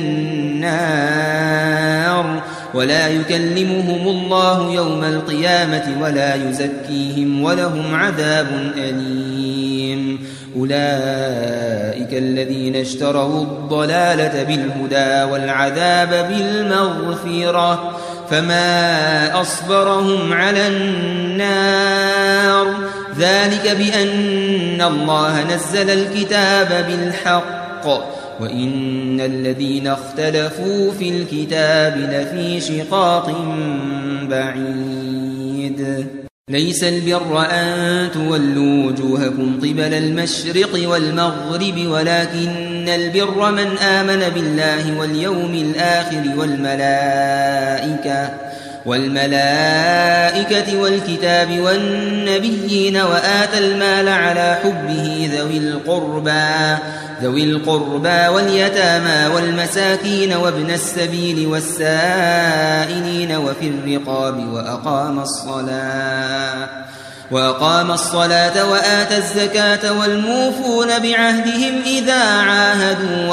النار ولا يكلمهم الله يوم القيامة ولا يزكيهم ولهم عذاب أليم. أولئك الذين اشتروا الضلالة بالهدى والعذاب بالمغفرة فما أصبرهم على النار ذلك بأن الله نزل الكتاب بالحق وإن الذين اختلفوا في الكتاب لفي شقاق بعيد. ليس البر أن تولوا وجوهكم قبل المشرق والمغرب ولكن البر من آمن بالله واليوم الآخر والملائكة والكتاب والنبيين وآتى المال على حبه ذوي القربى واليتامى والمساكين وابن السبيل والسائلين وفي الرقاب وأقام الصلاة وآتى الزكاة والموفون بعهدهم إذا عاهدوا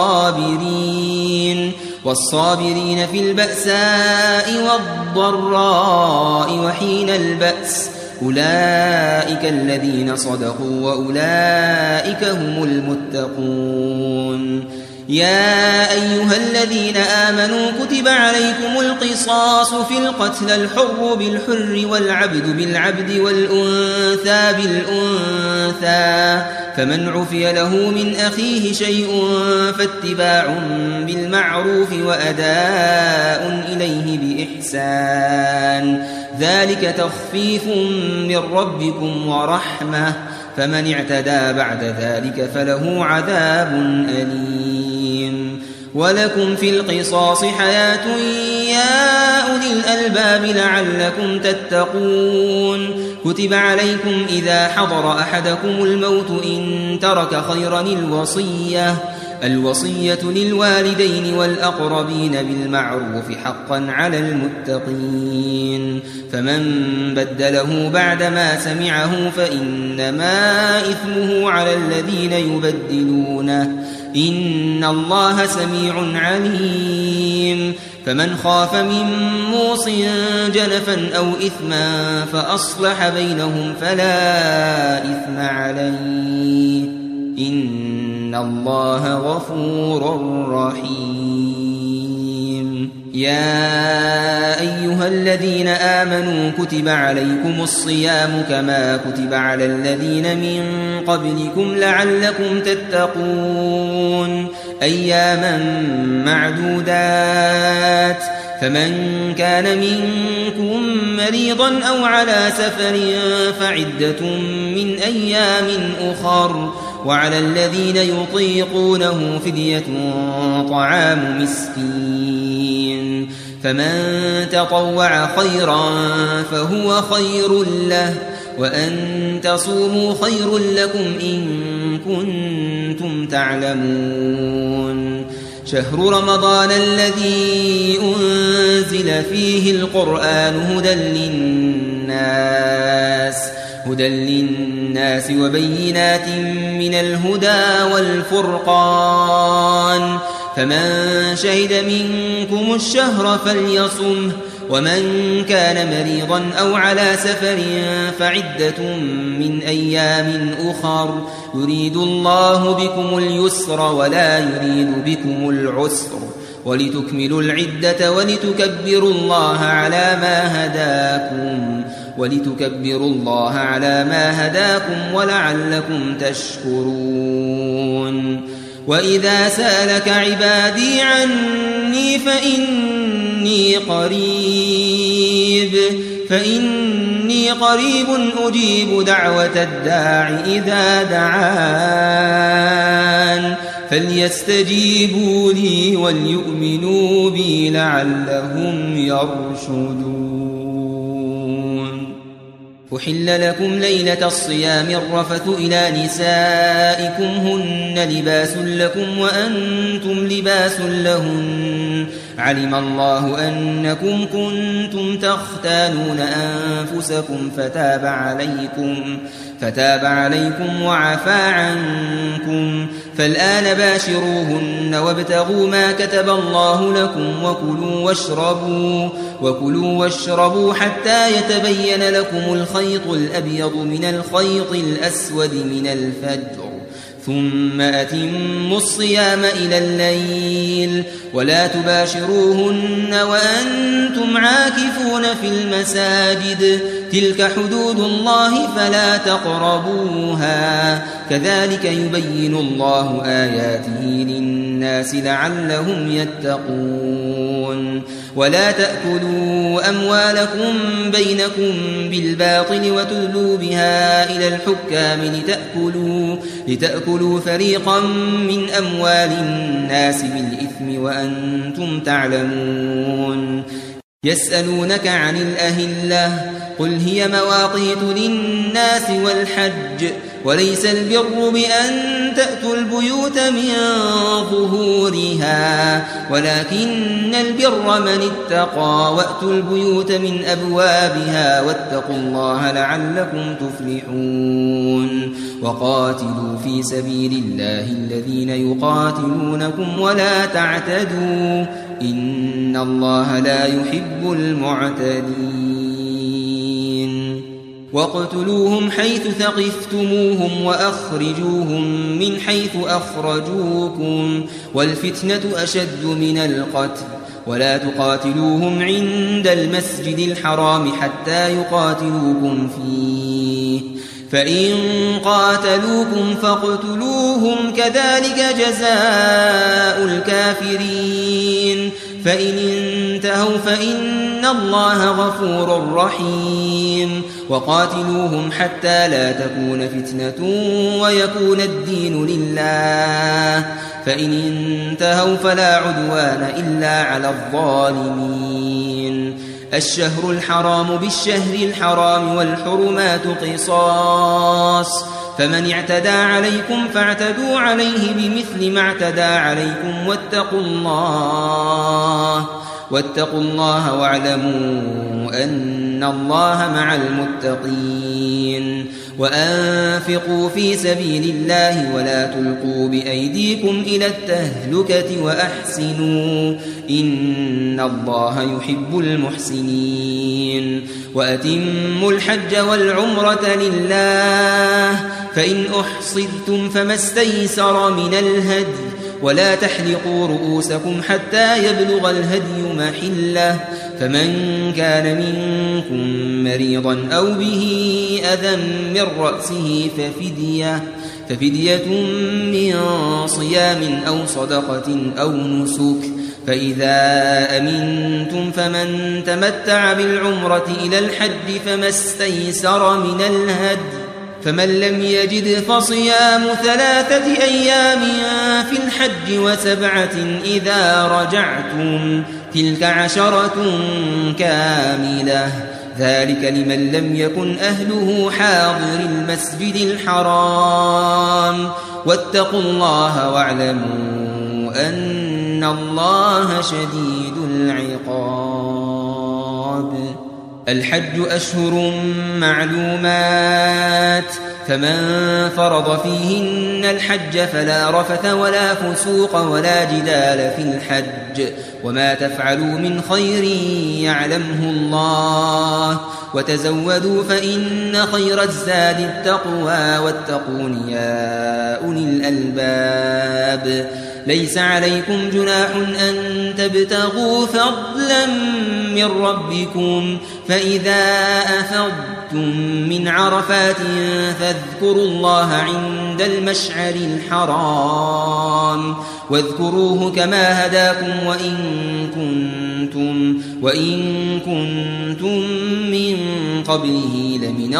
والصابرين في البأساء والضراء وحين البأس أولئك الذين صدقوا وأولئك هم المتقون. يا أيها الذين آمنوا كتب عليكم القصاص في القتل الحر بالحر والعبد بالعبد والأنثى بالأنثى فمن عفي له من أخيه شيء فاتباع بالمعروف وأداء إليه بإحسان ذلك تخفيف من ربكم ورحمة فمن اعتدى بعد ذلك فله عذاب أليم. ولكم في القصاص حياة يا أولي الألباب لعلكم تتقون. كتب عليكم إذا حضر أحدكم الموت إن ترك خيرا الوصية للوالدين والأقربين بالمعروف حقا على المتقين فمن بدله بعدما سمعه فإنما إثمه على الذين يبدلونه إن الله سميع عليم. فمن خاف من موص جنفا أو إثما فأصلح بينهم فلا إثم عليه إن الله غفور رحيم. يا أيها الذين آمنوا كتب عليكم الصيام كما كتب على الذين من قبلكم لعلكم تتقون أياما معدودات فمن كان منكم مريضا أو على سفر فعدة من أيام أخر وعلى الذين يطيقونه فدية طعام مسكين فمن تطوع خيرا فهو خير له وأن تصوموا خير لكم إن كنتم تعلمون شهر رمضان الذي أنزل فيه القرآن هدى للناس وبينات من الهدى والفرقان فمن شهد منكم الشهر فليصمه ومن كان مريضا أو على سفر فعدة من أيام أخر يريد الله بكم اليسر ولا يريد بكم العسر ولتكملوا العدة ولتكبروا الله على ما هداكم ولعلكم تشكرون وإذا سألك عبادي عني فإني قريب أجيب دعوة الداع إذا دعان فليستجيبوا لي وليؤمنوا بي لعلهم يرشدون أحل لكم ليلة الصيام الرفث إلى نسائكم هن لباس لكم وأنتم لباس لهن علم الله أنكم كنتم تختانون أنفسكم فتاب عليكم وعفى عنكم فالآن باشروهن وابتغوا ما كتب الله لكم وكلوا واشربوا حتى يتبين لكم الخيط الأبيض من الخيط الأسود من الفجر ثم أتموا الصيام إلى الليل ولا تباشروهن وأنتم عاكفون في المساجد تلك حدود الله فلا تقربوها كذلك يبين الله آياته للناس لعلهم يتقون ولا تأكلوا أموالكم بينكم بالباطل وتدلوا بها إلى الحكام لتأكلوا فريقا من أموال الناس بالإثم وأنتم تعلمون يسألونك عن الأهلة قل هي مواقيت للناس والحج وليس البر بأن تأتوا البيوت من ظهورها ولكن البر من اتقى وأتوا البيوت من أبوابها واتقوا الله لعلكم تفلحون وقاتلوا في سبيل الله الذين يقاتلونكم ولا تعتدوا إن الله لا يحب المعتدين واقتلوهم حيث ثقفتموهم وأخرجوهم من حيث أخرجوكم والفتنة أشد من القتل ولا تقاتلوهم عند المسجد الحرام حتى يقاتلوكم فيه فإن قاتلوكم فاقتلوهم كذلك جزاء الكافرين فإن انتهوا فإن الله غفور رحيم وقاتلوهم حتى لا تكون فتنة ويكون الدين لله فإن انتهوا فلا عدوان إلا على الظالمين الشهر الحرام بالشهر الحرام والحرمات قصاص فمن اعتدى عليكم فاعتدوا عليه بمثل ما اعتدى عليكم واتقوا الله واعلموا أن الله مع المتقين وأنفقوا في سبيل الله ولا تلقوا بأيديكم إلى التهلكة وأحسنوا إن الله يحب المحسنين وأتموا الحج والعمرة لله فإن أحصرتم فما استيسر من الهدي ولا تحلقوا رؤوسكم حتى يبلغ الهدي محله فمن كان منكم مريضا أو به أذى من رأسه ففدية من صيام أو صدقة أو نسك فإذا أمنتم فمن تمتع بالعمرة إلى الحج فما استيسر من الهدي فمن لم يجد فصيام 3 أيام في الحج و7 إذا رجعتم تلك 10 كاملة ذلك لمن لم يكن أهله حاضر المسجد الحرام واتقوا الله واعلموا أن الله شديد العقاب الحج أشهر معلومات فمن فرض فيهن الحج فلا رفث ولا فسوق ولا جدال في الحج وما تفعلوا من خير يعلمه الله وتزودوا فإن خير الزاد التقوى واتقون يا أولي الألباب ليس عليكم جناح أن تبتغوا فضلا من ربكم فإذا أفضتم من عرفات فاذكروا الله عند المشعر الحرام واذكروه كما هداكم وإن كنتم من قبله لمن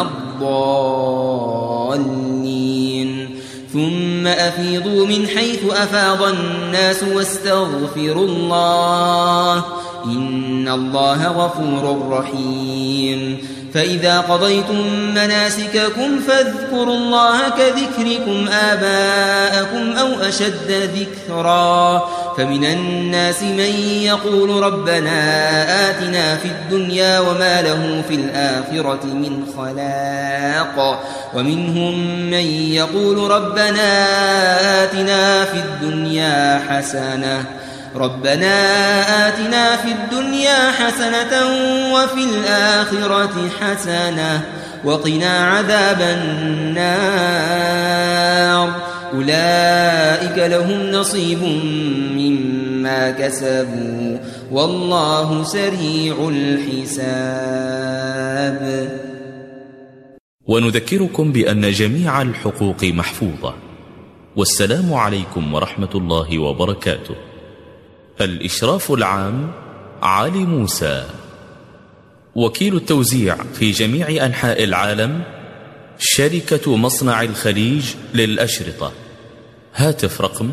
الضالين ثم أفيضوا من حيث أفاض الناس واستغفروا الله إن الله غفور رحيم فإذا قضيتم مناسككم فاذكروا الله كذكركم آباءكم أو أشد ذكرا فمن الناس من يقول ربنا آتنا في الدنيا وما له في الآخرة من خلاق ومنهم من يقول ربنا آتنا في الدنيا حسنة وفي الآخرة حسنة وقنا عذاب النار أولئك لهم نصيب مما كسبوا والله سريع الحساب ونذكركم بأن جميع الحقوق محفوظة والسلام عليكم ورحمة الله وبركاته. الإشراف العام علي موسى. وكيل التوزيع في جميع أنحاء العالم شركة مصنع الخليج للأشرطة. هاتف رقم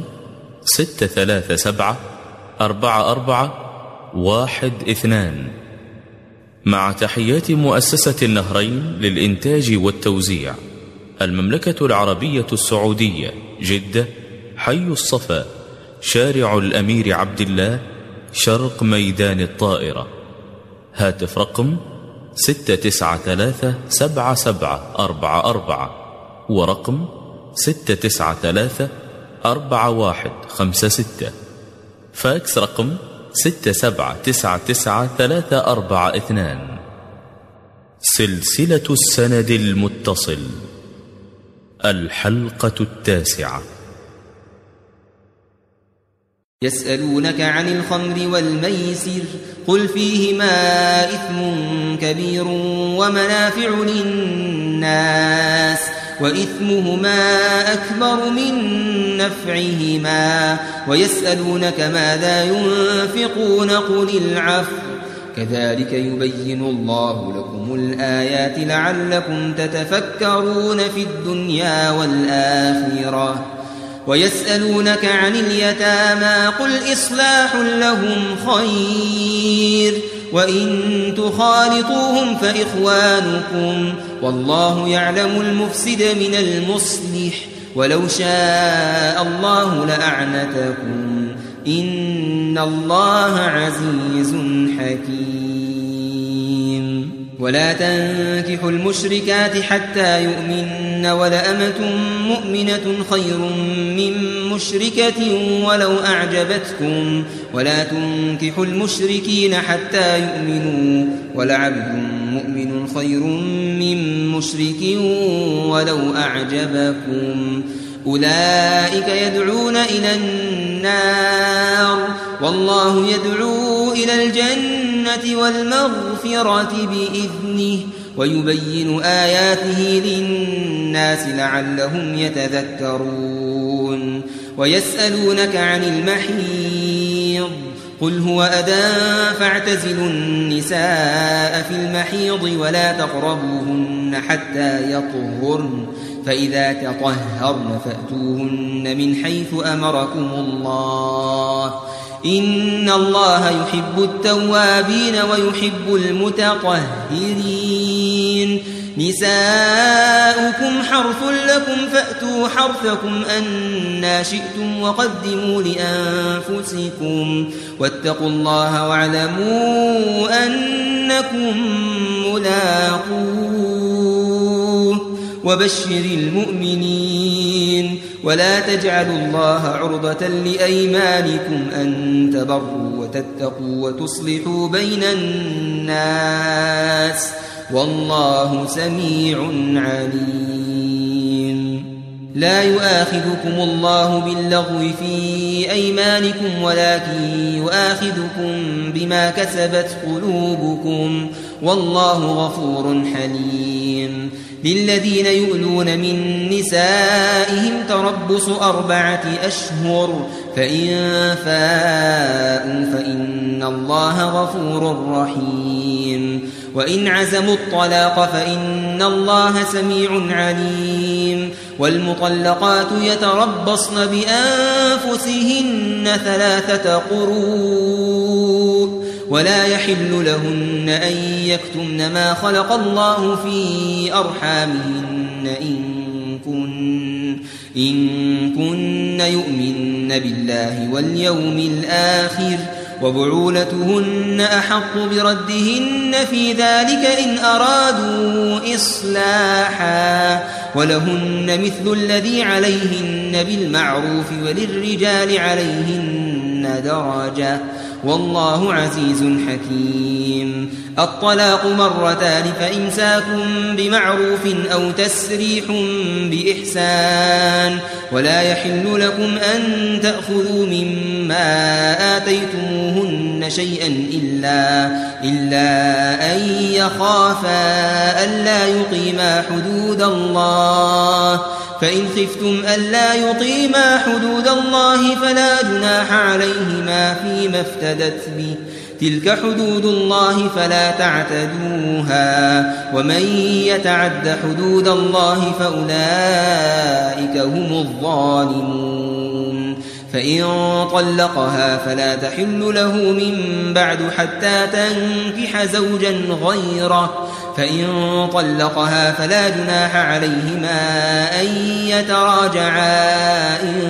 637-44-12. مع تحيات مؤسسة النهرين للإنتاج والتوزيع، المملكة العربية السعودية، جدة، حي الصفا، شارع الأمير عبد الله، شرق ميدان الطائرة. هاتف رقم 693-7744 ورقم 693-4156. فاكس رقم 6799-3442. سلسلة السند المتصل. الحلقة 9. يسألونك عن الخمر والميسر قل فيهما إثم كبير ومنافع للناس وإثمهما أكبر من نفعهما ويسألونك ماذا ينفقون قل العفو كذلك يبين الله لكم الآيات لعلكم تتفكرون في الدنيا والآخرة. ويسألونك عن اليتامى قل إصلاح لهم خير وإن تخالطوهم فإخوانكم والله يعلم المفسد من المصلح ولو شاء الله لأعنتكم إن الله عزيز حكيم. ولا تنكحوا المشركات حتى يؤمن ولأمة مؤمنة خير من مشركة ولو أعجبتكم ولا تنكحوا المشركين حتى يؤمنوا ولعبد مؤمن خير من مشرك ولو أعجبكم أولئك يدعون إلى النار والله يدعو إلى الجنة والمغفرة بإذنه ويبين آياته للناس لعلهم يتذكرون ويسألونك عن المحيض قل هو أذى فاعتزلوا النساء في المحيض ولا تقربوهن حتى يطهرن فإذا تطهرن فأتوهن من حيث أمركم الله إن الله يحب التوابين ويحب المتطهرين نساؤكم حرث لكم فأتوا حرثكم أنى شئتم وقدموا لأنفسكم واتقوا الله واعلموا أنكم ملاقوه وبشر المؤمنين ولا تجعلوا الله عرضة لأيمانكم أن تبروا وتتقوا وتصلحوا بين الناس والله سميع عليم لا يؤاخذكم الله باللغو في أيمانكم ولكن يؤاخذكم بما كسبت قلوبكم والله غفور حليم للذين يؤلون من نسائهم تربص 4 أشهر فإن فاءوا فإن الله غفور رحيم وإن عزموا الطلاق فإن الله سميع عليم والمطلقات يتربصن بأنفسهن 3 قروء ولا يحل لهن أن يكتمن ما خلق الله في أرحامهن إن كن يؤمن بالله واليوم الآخر وبعولتهن أحق بردهن في ذلك إن أرادوا إصلاحا ولهن مثل الذي عليهن بالمعروف وللرجال عليهن درجة والله عزيز حكيم الطلاق 2 مرتان فإمساك بمعروف أو تسريح بإحسان ولا يحل لكم أن تأخذوا مما آتيتموهن شيئا إلا أن يخافا ألا يقيما حدود الله فإن خفتم ألا يقيما حدود الله فلا جناح عليهما فيما افتدت به تلك حدود الله فلا تعتدوها ومن يتعد حدود الله فأولئك هم الظالمون فإن طلقها فلا تحل له من بعد حتى تنكح زوجا غيره فإن طلقها فلا جناح عليهما أن يتراجعا إن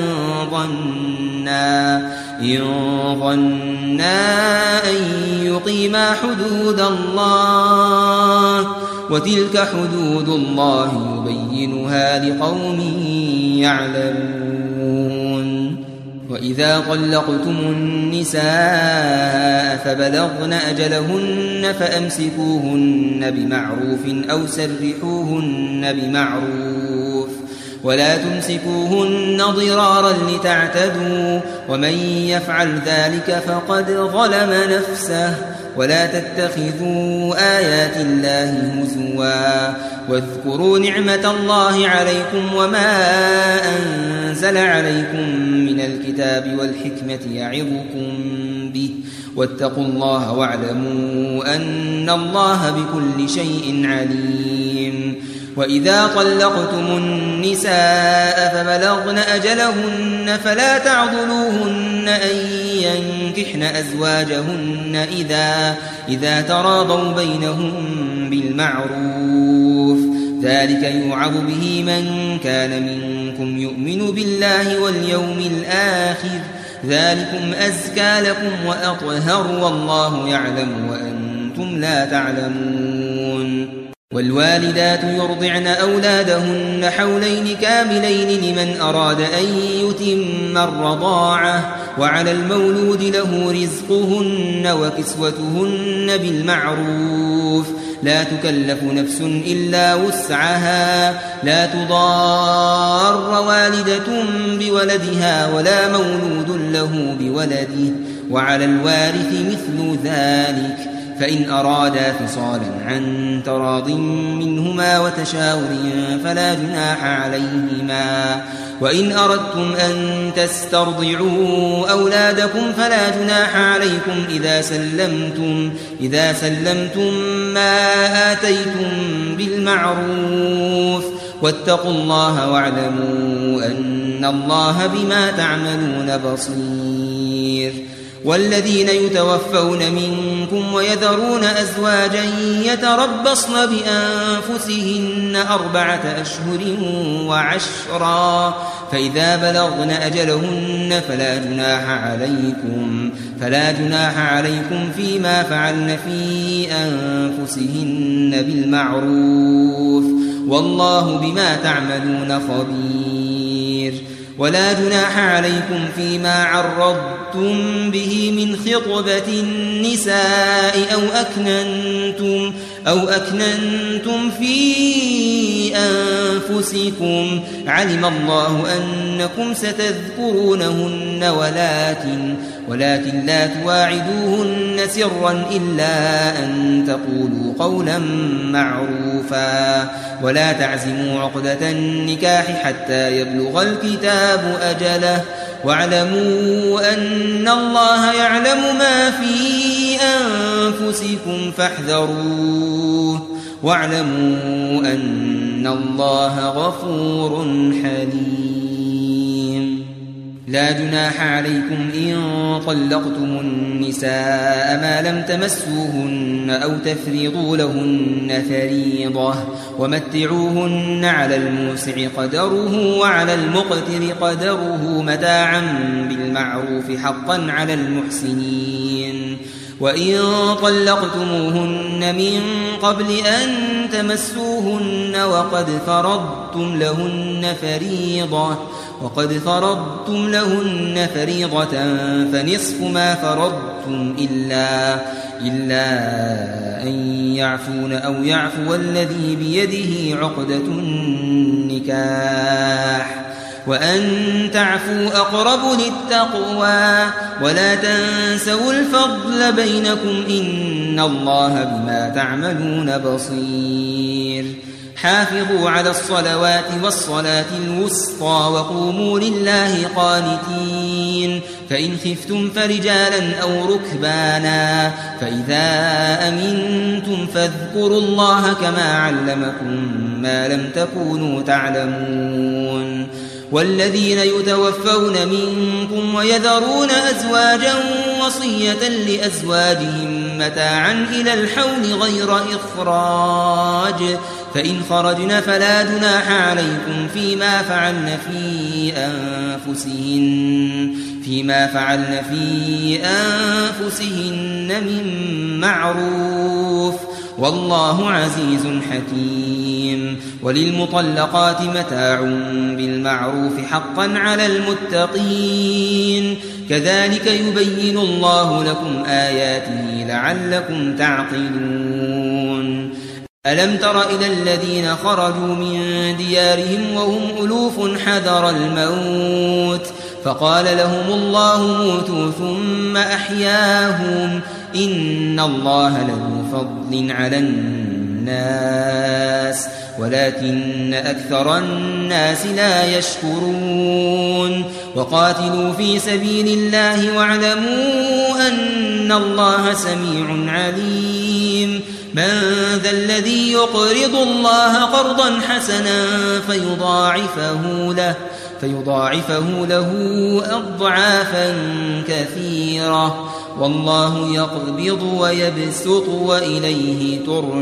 ظنا أن يقيما حدود الله وتلك حدود الله يبينها لقوم يعلمون وإذا طلقتم النساء فبلغن أجلهن فأمسكوهن بمعروف أو سرحوهن بمعروف ولا تمسكوهن ضرارا لتعتدوا ومن يفعل ذلك فقد ظلم نفسه ولا تتخذوا آيات الله هزوا واذكروا نعمة الله عليكم وما أنزل عليكم من الكتاب والحكمة يعظكم به واتقوا الله واعلموا أن الله بكل شيء عليم وإذا طلقتم النساء فبلغن أجلهن فلا تعضلوهن أن ينكحن أزواجهن إذا تراضوا بينهم بالمعروف ذلك يوعظ به من كان منكم يؤمن بالله واليوم الآخر ذلكم أزكى لكم وأطهر والله يعلم وأنتم لا تعلمون والوالدات يرضعن أولادهن حولين كاملين لمن أراد أن يتم الرضاعة وعلى المولود له رزقهن وكسوتهن بالمعروف لا تكلف نفس إلا وسعها لا تضار والدة بولدها ولا مولود له بولده وعلى الوارث مثل ذلك فإن أرادا فصالا عن تراض منهما وتشاور فلا جناح عليهما وإن أردتم أن تسترضعوا أولادكم فلا جناح عليكم إذا سلمتم ما آتيتم بالمعروف واتقوا الله واعلموا أن الله بما تعملون بصير والذين يتوفون منكم ويذرون أزواجا يتربصن بأنفسهن 4 أشهر وعشرا فإذا بلغن أجلهن فلا جناح عليكم فيما فعلن في أنفسهن بالمعروف والله بما تعملون خبير ولا جناح عليكم فيما عرضتم به من خطبة النساء أو أكننتم في أنفسكم علم الله أنكم ستذكرونهن ولكن لا تواعدوهن سرا إلا أن تقولوا قولا معروفا ولا تعزموا عقدة النكاح حتى يبلغ الكتاب أجله واعلموا أن الله يعلم ما في أنفسكم فاحذروه واعلموا أن الله غفور حليم لا جناح عليكم إن طلقتم النساء ما لم تمسوهن أو تفرضوا لهن فريضة ومتعوهن على الموسع قدره وعلى المقتر قدره متاعا بالمعروف حقا على المحسنين وإن طلقتموهن من قبل أن تمسوهن وقد فرضتم لهن فريضة فنصف ما فرضتم إلا أن يعفون أو يعفو الذي بيده عقدة النكاح وأن تعفوا أقرب للتقوى ولا تنسوا الفضل بينكم إن الله بما تعملون بصير حافظوا على الصلوات والصلاة الوسطى وقوموا لله قانتين فإن خفتم فرجالا أو ركبانا فإذا أمنتم فاذكروا الله كما علمكم ما لم تكونوا تعلمون والذين يتوفون منكم ويذرون أزواجا وصية لأزواجهم متاعا إلى الحول غير إخراج فإن خرجن فلا جناح عليكم فيما فعلن في أنفسهن من معروف والله عزيز حكيم وللمطلقات متاع بالمعروف حقا على المتقين كذلك يبين الله لكم آياته لعلكم تعقلون ألم تر إلى الذين خرجوا من ديارهم وهم ألوف حذر الموت فقال لهم الله موتوا ثم أحياهم إن الله له فضل على الناس ولكن أكثر الناس لا يشكرون وقاتلوا في سبيل الله واعلموا أن الله سميع عليم من ذا الذي يقرض الله قرضا حسنا فيضاعفه له أضعافا كثيرة والله يقبض ويبسط وإليه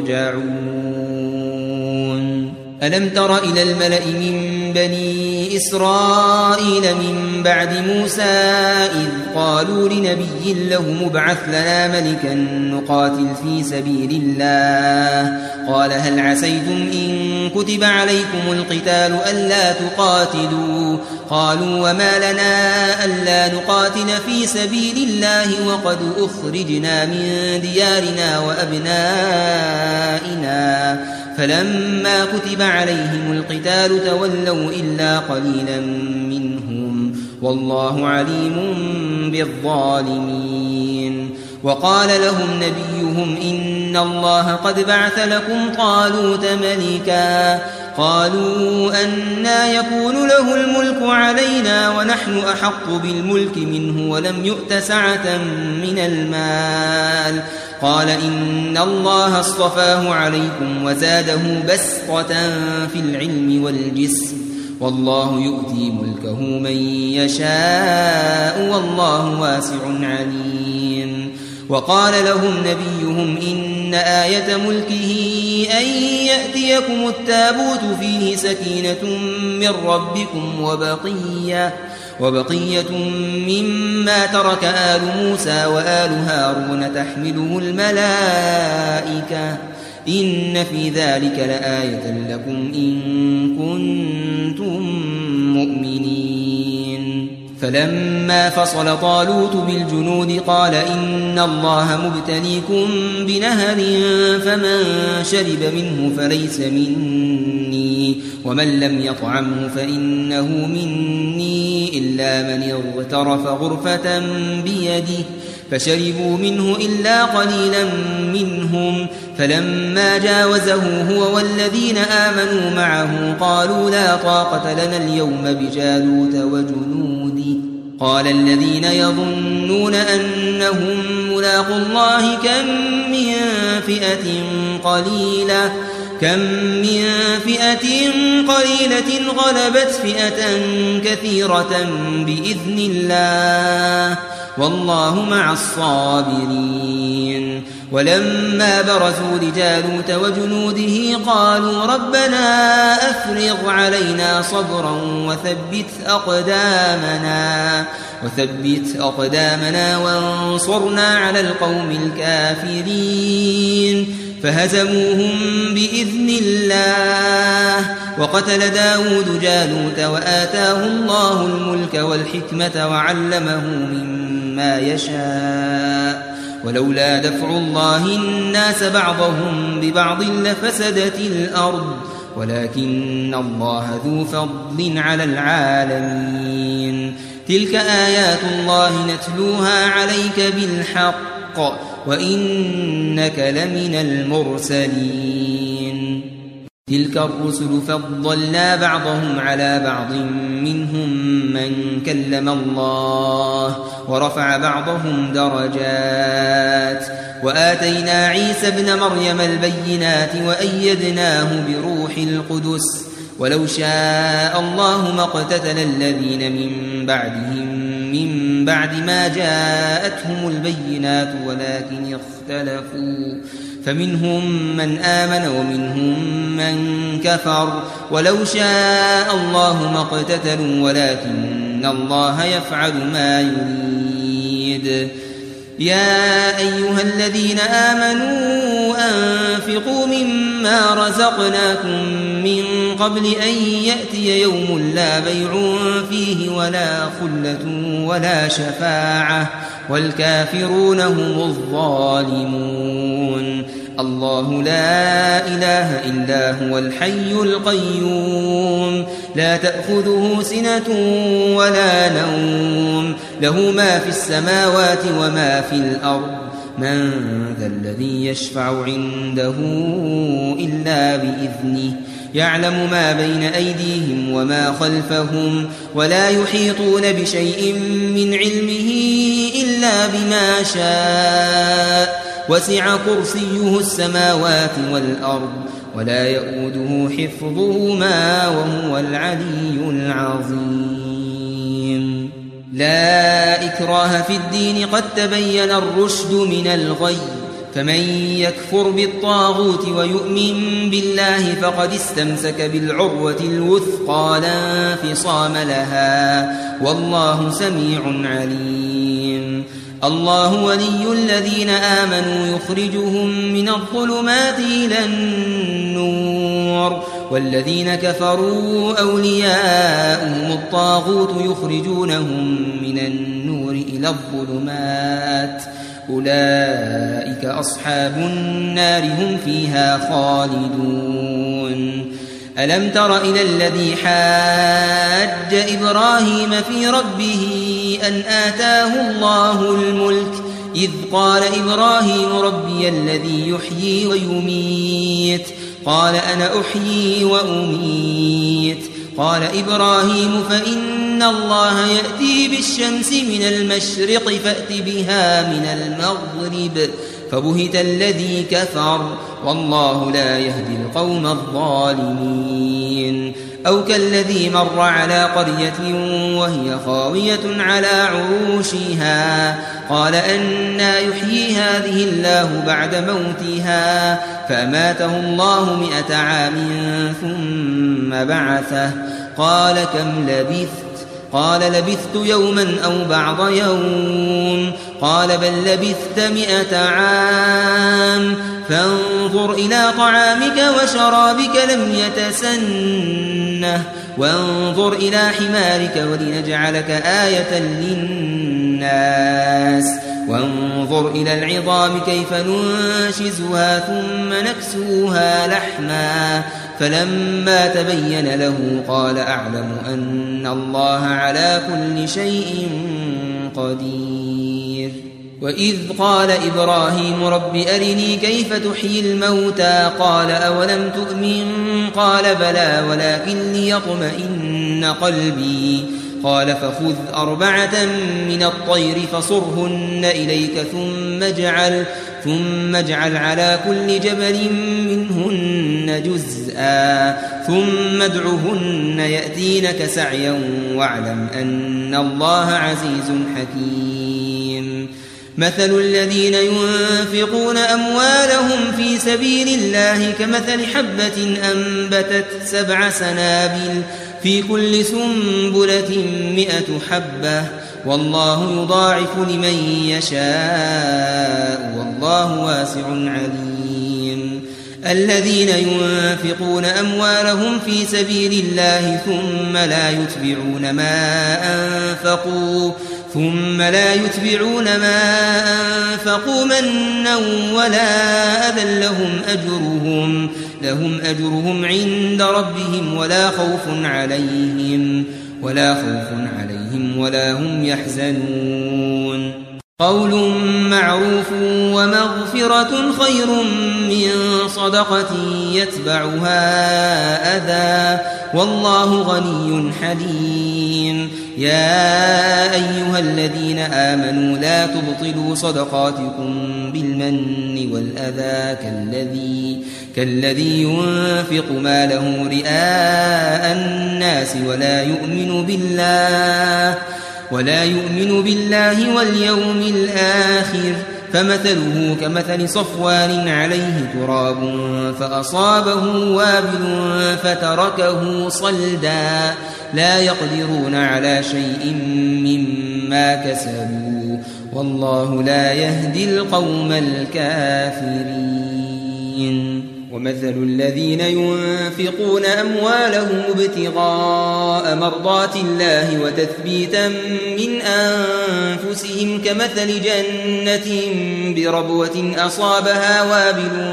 ترجعون ألم تر إلى الملأ من بني إسرائيل من بعد موسى إذ قالوا لنبي له ابعث لنا ملكا نقاتل في سبيل الله قال هل عسيتم إن كتب عليكم القتال ألا تقاتلوا قالوا وما لنا ألا نقاتل في سبيل الله وقد أخرجنا من ديارنا وأبنائنا فلما كتب عليهم القتال تولوا إلا قليلا منهم والله عليم بالظالمين وقال لهم نبيهم إن الله قد بعث لكم طالوت ملكا قالوا أنى يكون له الملك علينا ونحن أحق بالملك منه ولم يؤت سعة من المال قال إن الله اصطفاه عليكم وزاده بسطة في العلم والجسم والله يؤتي ملكه من يشاء والله واسع عليم وقال لهم نبيهم إن آية ملكه أن يأتيكم التابوت فيه سكينة من ربكم وبقية مما ترك آل موسى وآل هارون تحمله الملائكة إن في ذلك لآية لكم إن كنتم مؤمنين فلما فصل طالوت بالجنود قال إن الله مبتليكم بنهر فمن شرب منه فليس مني ومن لم يطعمه فإنه مني إلا من اغترف غرفة بيده فشربوا منه إلا قليلا منهم فلما جاوزه هو والذين آمنوا معه قالوا لا طاقة لنا اليوم بجالوت وجنوده قال الذين يظنون أنهم ملاقوا الله كم من فئة قليلة غلبت فئة كثيرة بإذن الله والله مع الصابرين ولما برزوا لجالوت وجنوده قالوا ربنا أفرغ علينا صبرا وثبت أقدامنا وانصرنا على القوم الكافرين فهزموهم بإذن الله وقتل داود جالوت وآتاه الله الملك والحكمة وعلمه مما يشاء ولولا دفع الله الناس بعضهم ببعض لفسدت الأرض ولكن الله ذو فضل على العالمين تلك آيات الله نتلوها عليك بالحق وإنك لمن المرسلين تلك الرسل فضلنا بعضهم على بعض منهم من كلم الله ورفع بعضهم درجات وآتينا عيسى ابن مريم البينات وأيدناه بروح القدس ولو شاء الله ما اقتتل الذين من بعدهم من بعد ما جاءتهم البينات ولكن اختلفوا فمنهم من آمن ومنهم من كفر ولو شاء الله ما اقتتلوا ولكن الله يفعل ما يريد يا أيها الذين آمنوا أنفقوا مما رزقناكم من قبل أن يأتي يوم لا بيع فيه ولا خلة ولا شفاعة والكافرون هم الظالمون الله لا إله إلا هو الحي القيوم لا تأخذه سنة ولا نوم له ما في السماوات وما في الأرض من ذا الذي يشفع عنده إلا بإذنه يعلم ما بين أيديهم وما خلفهم ولا يحيطون بشيء من علمه إلا بما شاء وسع كرسيه السماوات والأرض ولا يؤوده حفظهما وهو العلي العظيم لا إكراه في الدين قد تبين الرشد من الغي فمن يكفر بالطاغوت ويؤمن بالله فقد استمسك بالعروة الوثقى لا انفصام لها والله سميع عليم الله ولي الذين آمنوا يخرجهم من الظلمات إلى النور والذين كفروا أولياؤهم الطاغوت يخرجونهم من النور إلى الظلمات أولئك أصحاب النار هم فيها خالدون ألم تر إلى الذي حاج إبراهيم في ربه أن آتاه الله الملك إذ قال إبراهيم ربي الذي يحيي ويميت قال أنا أحيي وأميت قال إبراهيم فإن الله يأتي بالشمس من المشرق فأت بها من المغرب فبهت الذي كفر والله لا يهدي القوم الظالمين أو كالذي مر على قرية وهي خاوية على عروشها قال أنى يحيي هذه الله بعد موتها فأماته الله 100 عام ثم بعثه قال كم لبثت قال لبثت يوما أو بعض يوم قال بل لبثت 100 عام فانظر إلى طعامك وشرابك لم يتسنه وانظر إلى حمارك ولنجعلك آية للناس وانظر إلى العظام كيف ننشزها ثم نكسوها لحما فلما تبين له قال أعلم أن الله على كل شيء قدير وإذ قال إبراهيم رب أرني كيف تحيي الموتى قال أولم تؤمن قال بلى ولكن ليطمئن قلبي قال فخذ 4 من الطير فصرهن إليك ثم اجعل على كل جبل منهن جزءا ثم ادعهن يأتينك سعيا واعلم أن الله عزيز حكيم مثل الذين ينفقون أموالهم في سبيل الله كمثل حبة أنبتت 7 سنابل في كل سنبلة 100 حبة والله يضاعف لمن يشاء والله واسع عليم الذين ينفقون أموالهم في سبيل الله ثم لا يتبعون ما أنفقوا منا ولا أذى لهم أجرهم عند ربهم ولا خوف عليهم ولا هم يحزنون قول معروف ومغفرة خير من صدقة يتبعها أذى والله غني حليم يا أيها الذين آمنوا لا تبطلوا صدقاتكم بالمن والأذى كالذي ينفق ماله رئاء الناس ولا يؤمن بالله واليوم الآخر فمثله كمثل صفوان عليه تراب فأصابه وابل فتركه صلدا لا يقدرون على شيء مما كسبوا والله لا يهدي القوم الكافرين ومثل الذين ينفقون أموالهم ابتغاء مرضات الله وتثبيتا من أنفسهم كمثل جنة بربوة أصابها وابل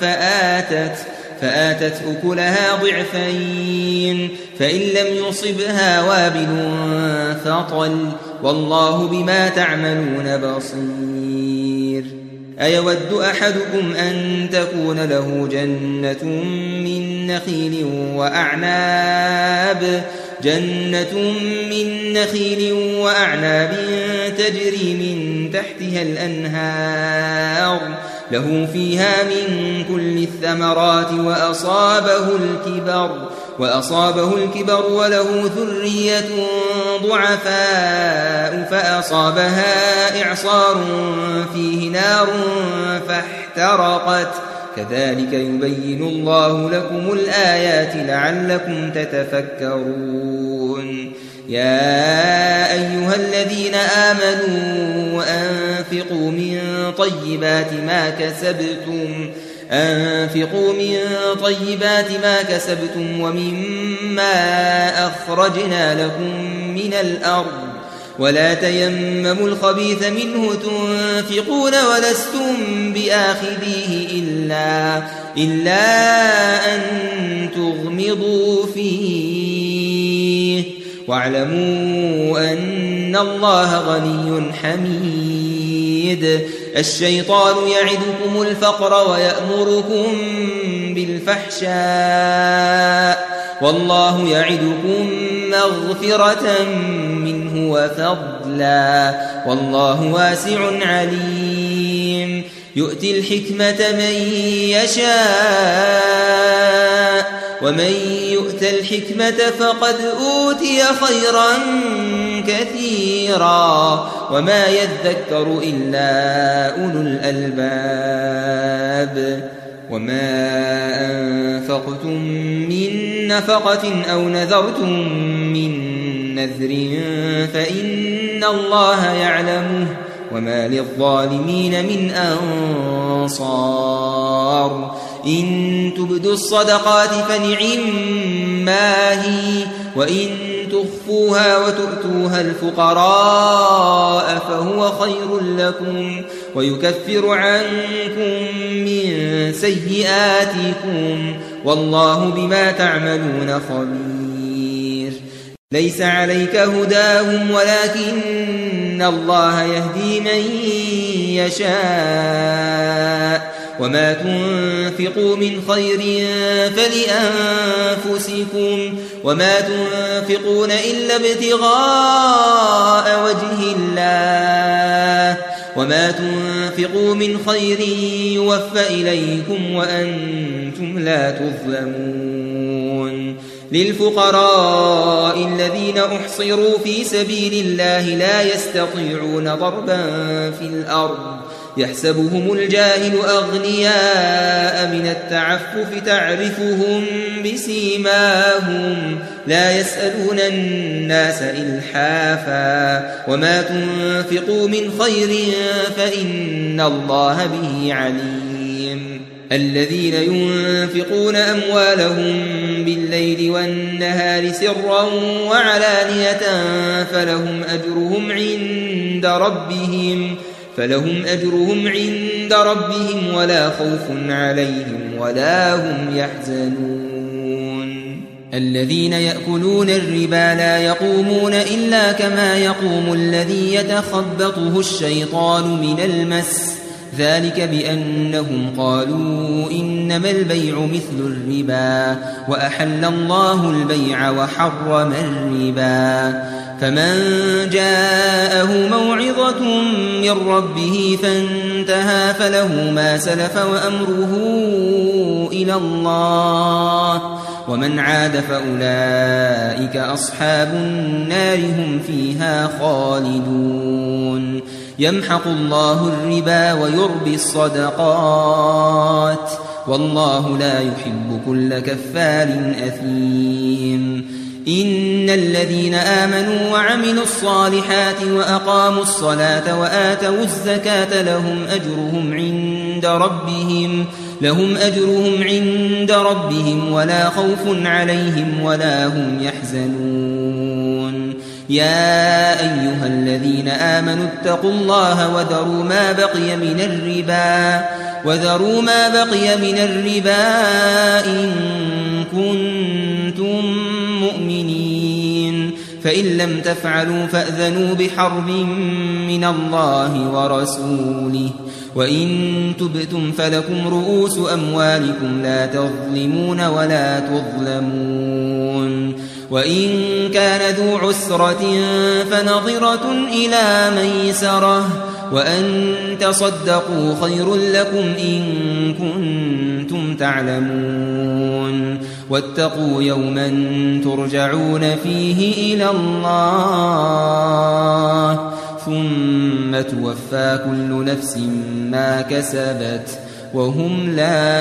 فآتت أكلها ضعفين فإن لم يصبها وابل فطل والله بما تعملون بصير أيود أحدكم أن تكون له جنة من نخيل وأعناب تجري من تحتها الأنهار له فيها من كل الثمرات وأصابه الكبر وله ذرية ضعفاء فأصابها إعصار فيه نار فاحترقت كذلك يبين الله لكم الآيات لعلكم تتفكرون يا أيها الذين آمنوا أنفقوا من طيبات ما كسبتم ومما أخرجنا لكم من الأرض ولا تيمموا الخبيث منه تنفقون ولستم بآخذيه إلا أن تغمضوا فيه واعلموا أن الله غني حميد. الشيطان يعدكم الفقر ويأمركم بالفحشاء والله يعدكم مغفرة منه وفضلا والله واسع عليم. يؤتي الحكمة من يشاء ومن يؤت الحكمة فقد أوتي خيرا كثيرا وما يذكر إلا أولو الألباب. وما أنفقتم من نفقة أو نذرتم من نذر فإن الله يعلمه وما للظالمين من أنصار. إن تبدوا الصدقات فنعما هي وإن تخفوها وتؤتوها الفقراء فهو خير لكم ويكفر عنكم من سيئاتكم والله بما تعملون خبير. ليس عليك هداهم ولكن الله يهدي من يشاء وما تنفقوا من خير فلأنفسكم وما تنفقون إلا ابتغاء وجه الله وما تنفقوا من خير يوفى إليكم وأنتم لا تظلمون. للفقراء الذين أحصروا في سبيل الله لا يستطيعون ضربا في الأرض يحسبهم الجاهل أغنياء من التعفف تعرفهم بسيماهم لا يسألون الناس إلحافا وما تنفقوا من خير فإن الله به عليم. الذين ينفقون أموالهم بالليل والنهار سرا وعلانية فلهم أجرهم عند ربهم ولا خوف عليهم ولا هم يحزنون. الذين يأكلون الربا لا يقومون إلا كما يقوم الذي يتخبطه الشيطان من المس ذلك بأنهم قالوا إنما البيع مثل الربا وأحل الله البيع وحرم الربا. فمن جاءه موعظة من ربه فانتهى فله ما سلف وأمره إلى الله ومن عاد فأولئك أصحاب النار هم فيها خالدون. يمحق الله الربا ويربي الصدقات والله لا يحب كل كفار أثيم. إن الذين آمنوا وعملوا الصالحات وأقاموا الصلاة وآتوا الزكاة لهم أجرهم عند ربهم ولا خوف عليهم ولا هم يحزنون. يا أيها الذين آمنوا اتقوا الله وذروا ما بقي من الربا إن كنتم مؤمنين فإن لم تفعلوا فأذنوا بحرب من الله ورسوله وإن تبتم فلكم رؤوس أموالكم لا تظلمون ولا تظلمون. وإن كان ذو عسرة فنظرة إلى ميسرة وأن تصدقوا خير لكم إن كنتم تعلمون. واتقوا يوما ترجعون فيه إلى الله ثم توفى كل نفس ما كسبت وهم لا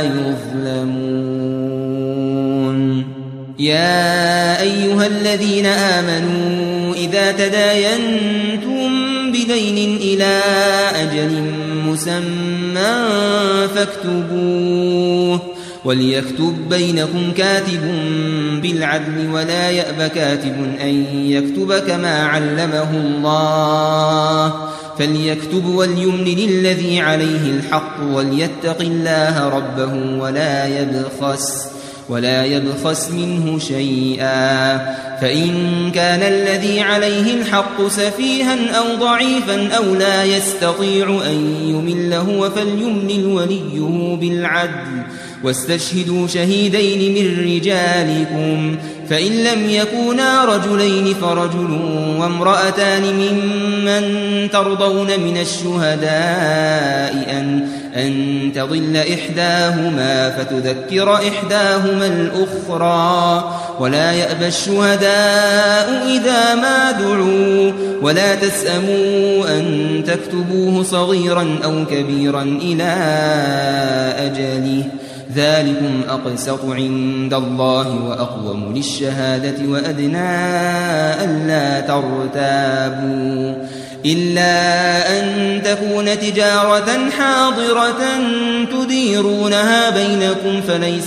يظلمون. يا أيها الذين آمنوا إذا تداينتم بدين إلى أجل مسمى فاكتبوه وليكتب بينكم كاتب بالعدل ولا يأب كاتب أن يكتب كما علمه الله فليكتب وليملل الذي عليه الحق وليتق الله ربه ولا يبخس منه شيئا فإن كان الذي عليه الحق سفيها أو ضعيفا أو لا يستطيع أن يمل هو فليملل وليه بالعدل واستشهدوا شهيدين من رجالكم فإن لم يكونا رجلين فرجل وامرأتان ممن ترضون من الشهداء أن تضل إحداهما فتذكر إحداهما الأخرى ولا يأبى الشهداء إذا ما دعوا ولا تسأموا أن تكتبوه صغيرا أو كبيرا إلى أجله ذلكم أقسط عند الله وأقوم للشهادة وأدنى ألا ترتابوا إلا أن تكون تجارة حاضرة تديرونها بينكم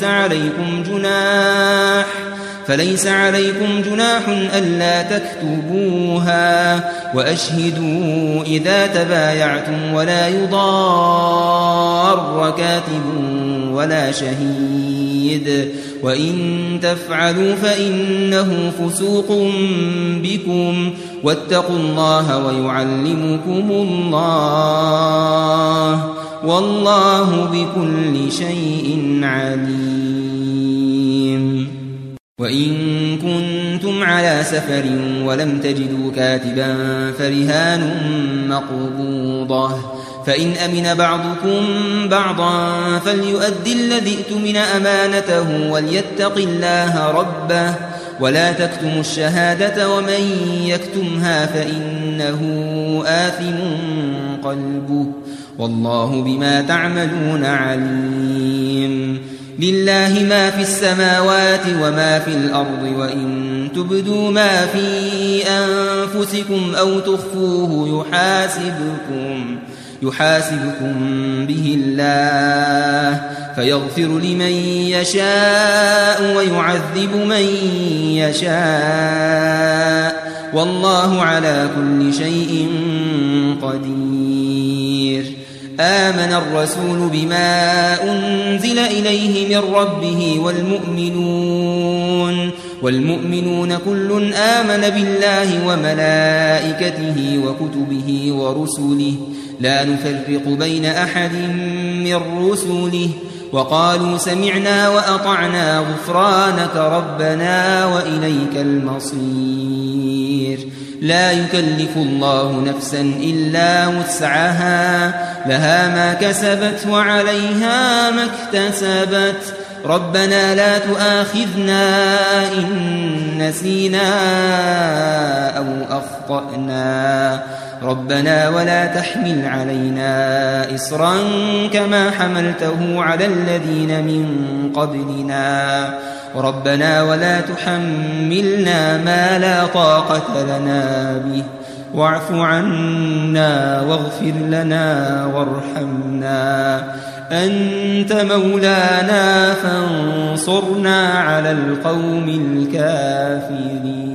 فليس عليكم جناح ألا تكتبوها وأشهدوا إذا تبايعتم ولا يضار كاتب ولا شهيد وإن تفعلوا فإنه فسوق بكم واتقوا الله ويعلمكم الله والله بكل شيء عليم وإن كنتم على سفر ولم تجدوا كاتبا فرهان مقبوضة فإن أمن بعضكم بعضا فليؤدي الذي ائتمن أمانته وليتق الله ربه ولا تكتموا الشهادة ومن يكتمها فإنه آثم قلبه والله بما تعملون عليم لله ما في السماوات وما في الأرض وإن تبدوا ما في أنفسكم أو تخفوه يحاسبكم به الله فيغفر لمن يشاء ويعذب من يشاء والله على كل شيء قدير آمن الرسول بما أنزل إليه من ربه والمؤمنون كل آمن بالله وملائكته وكتبه ورسله لا نفرق بين أحد من رسله وقالوا سمعنا وأطعنا غفرانك ربنا وإليك المصير لا يكلف الله نفسا إلا وسعها لها ما كسبت وعليها ما اكتسبت ربنا لا تؤاخذنا إن نسينا أو أخطأنا ربنا ولا تحمل علينا إصرا كما حملته على الذين من قبلنا ربنا ولا تحملنا ما لا طاقة لنا به واعف عنا واغفر لنا وارحمنا أنت مولانا فانصرنا على القوم الكافرين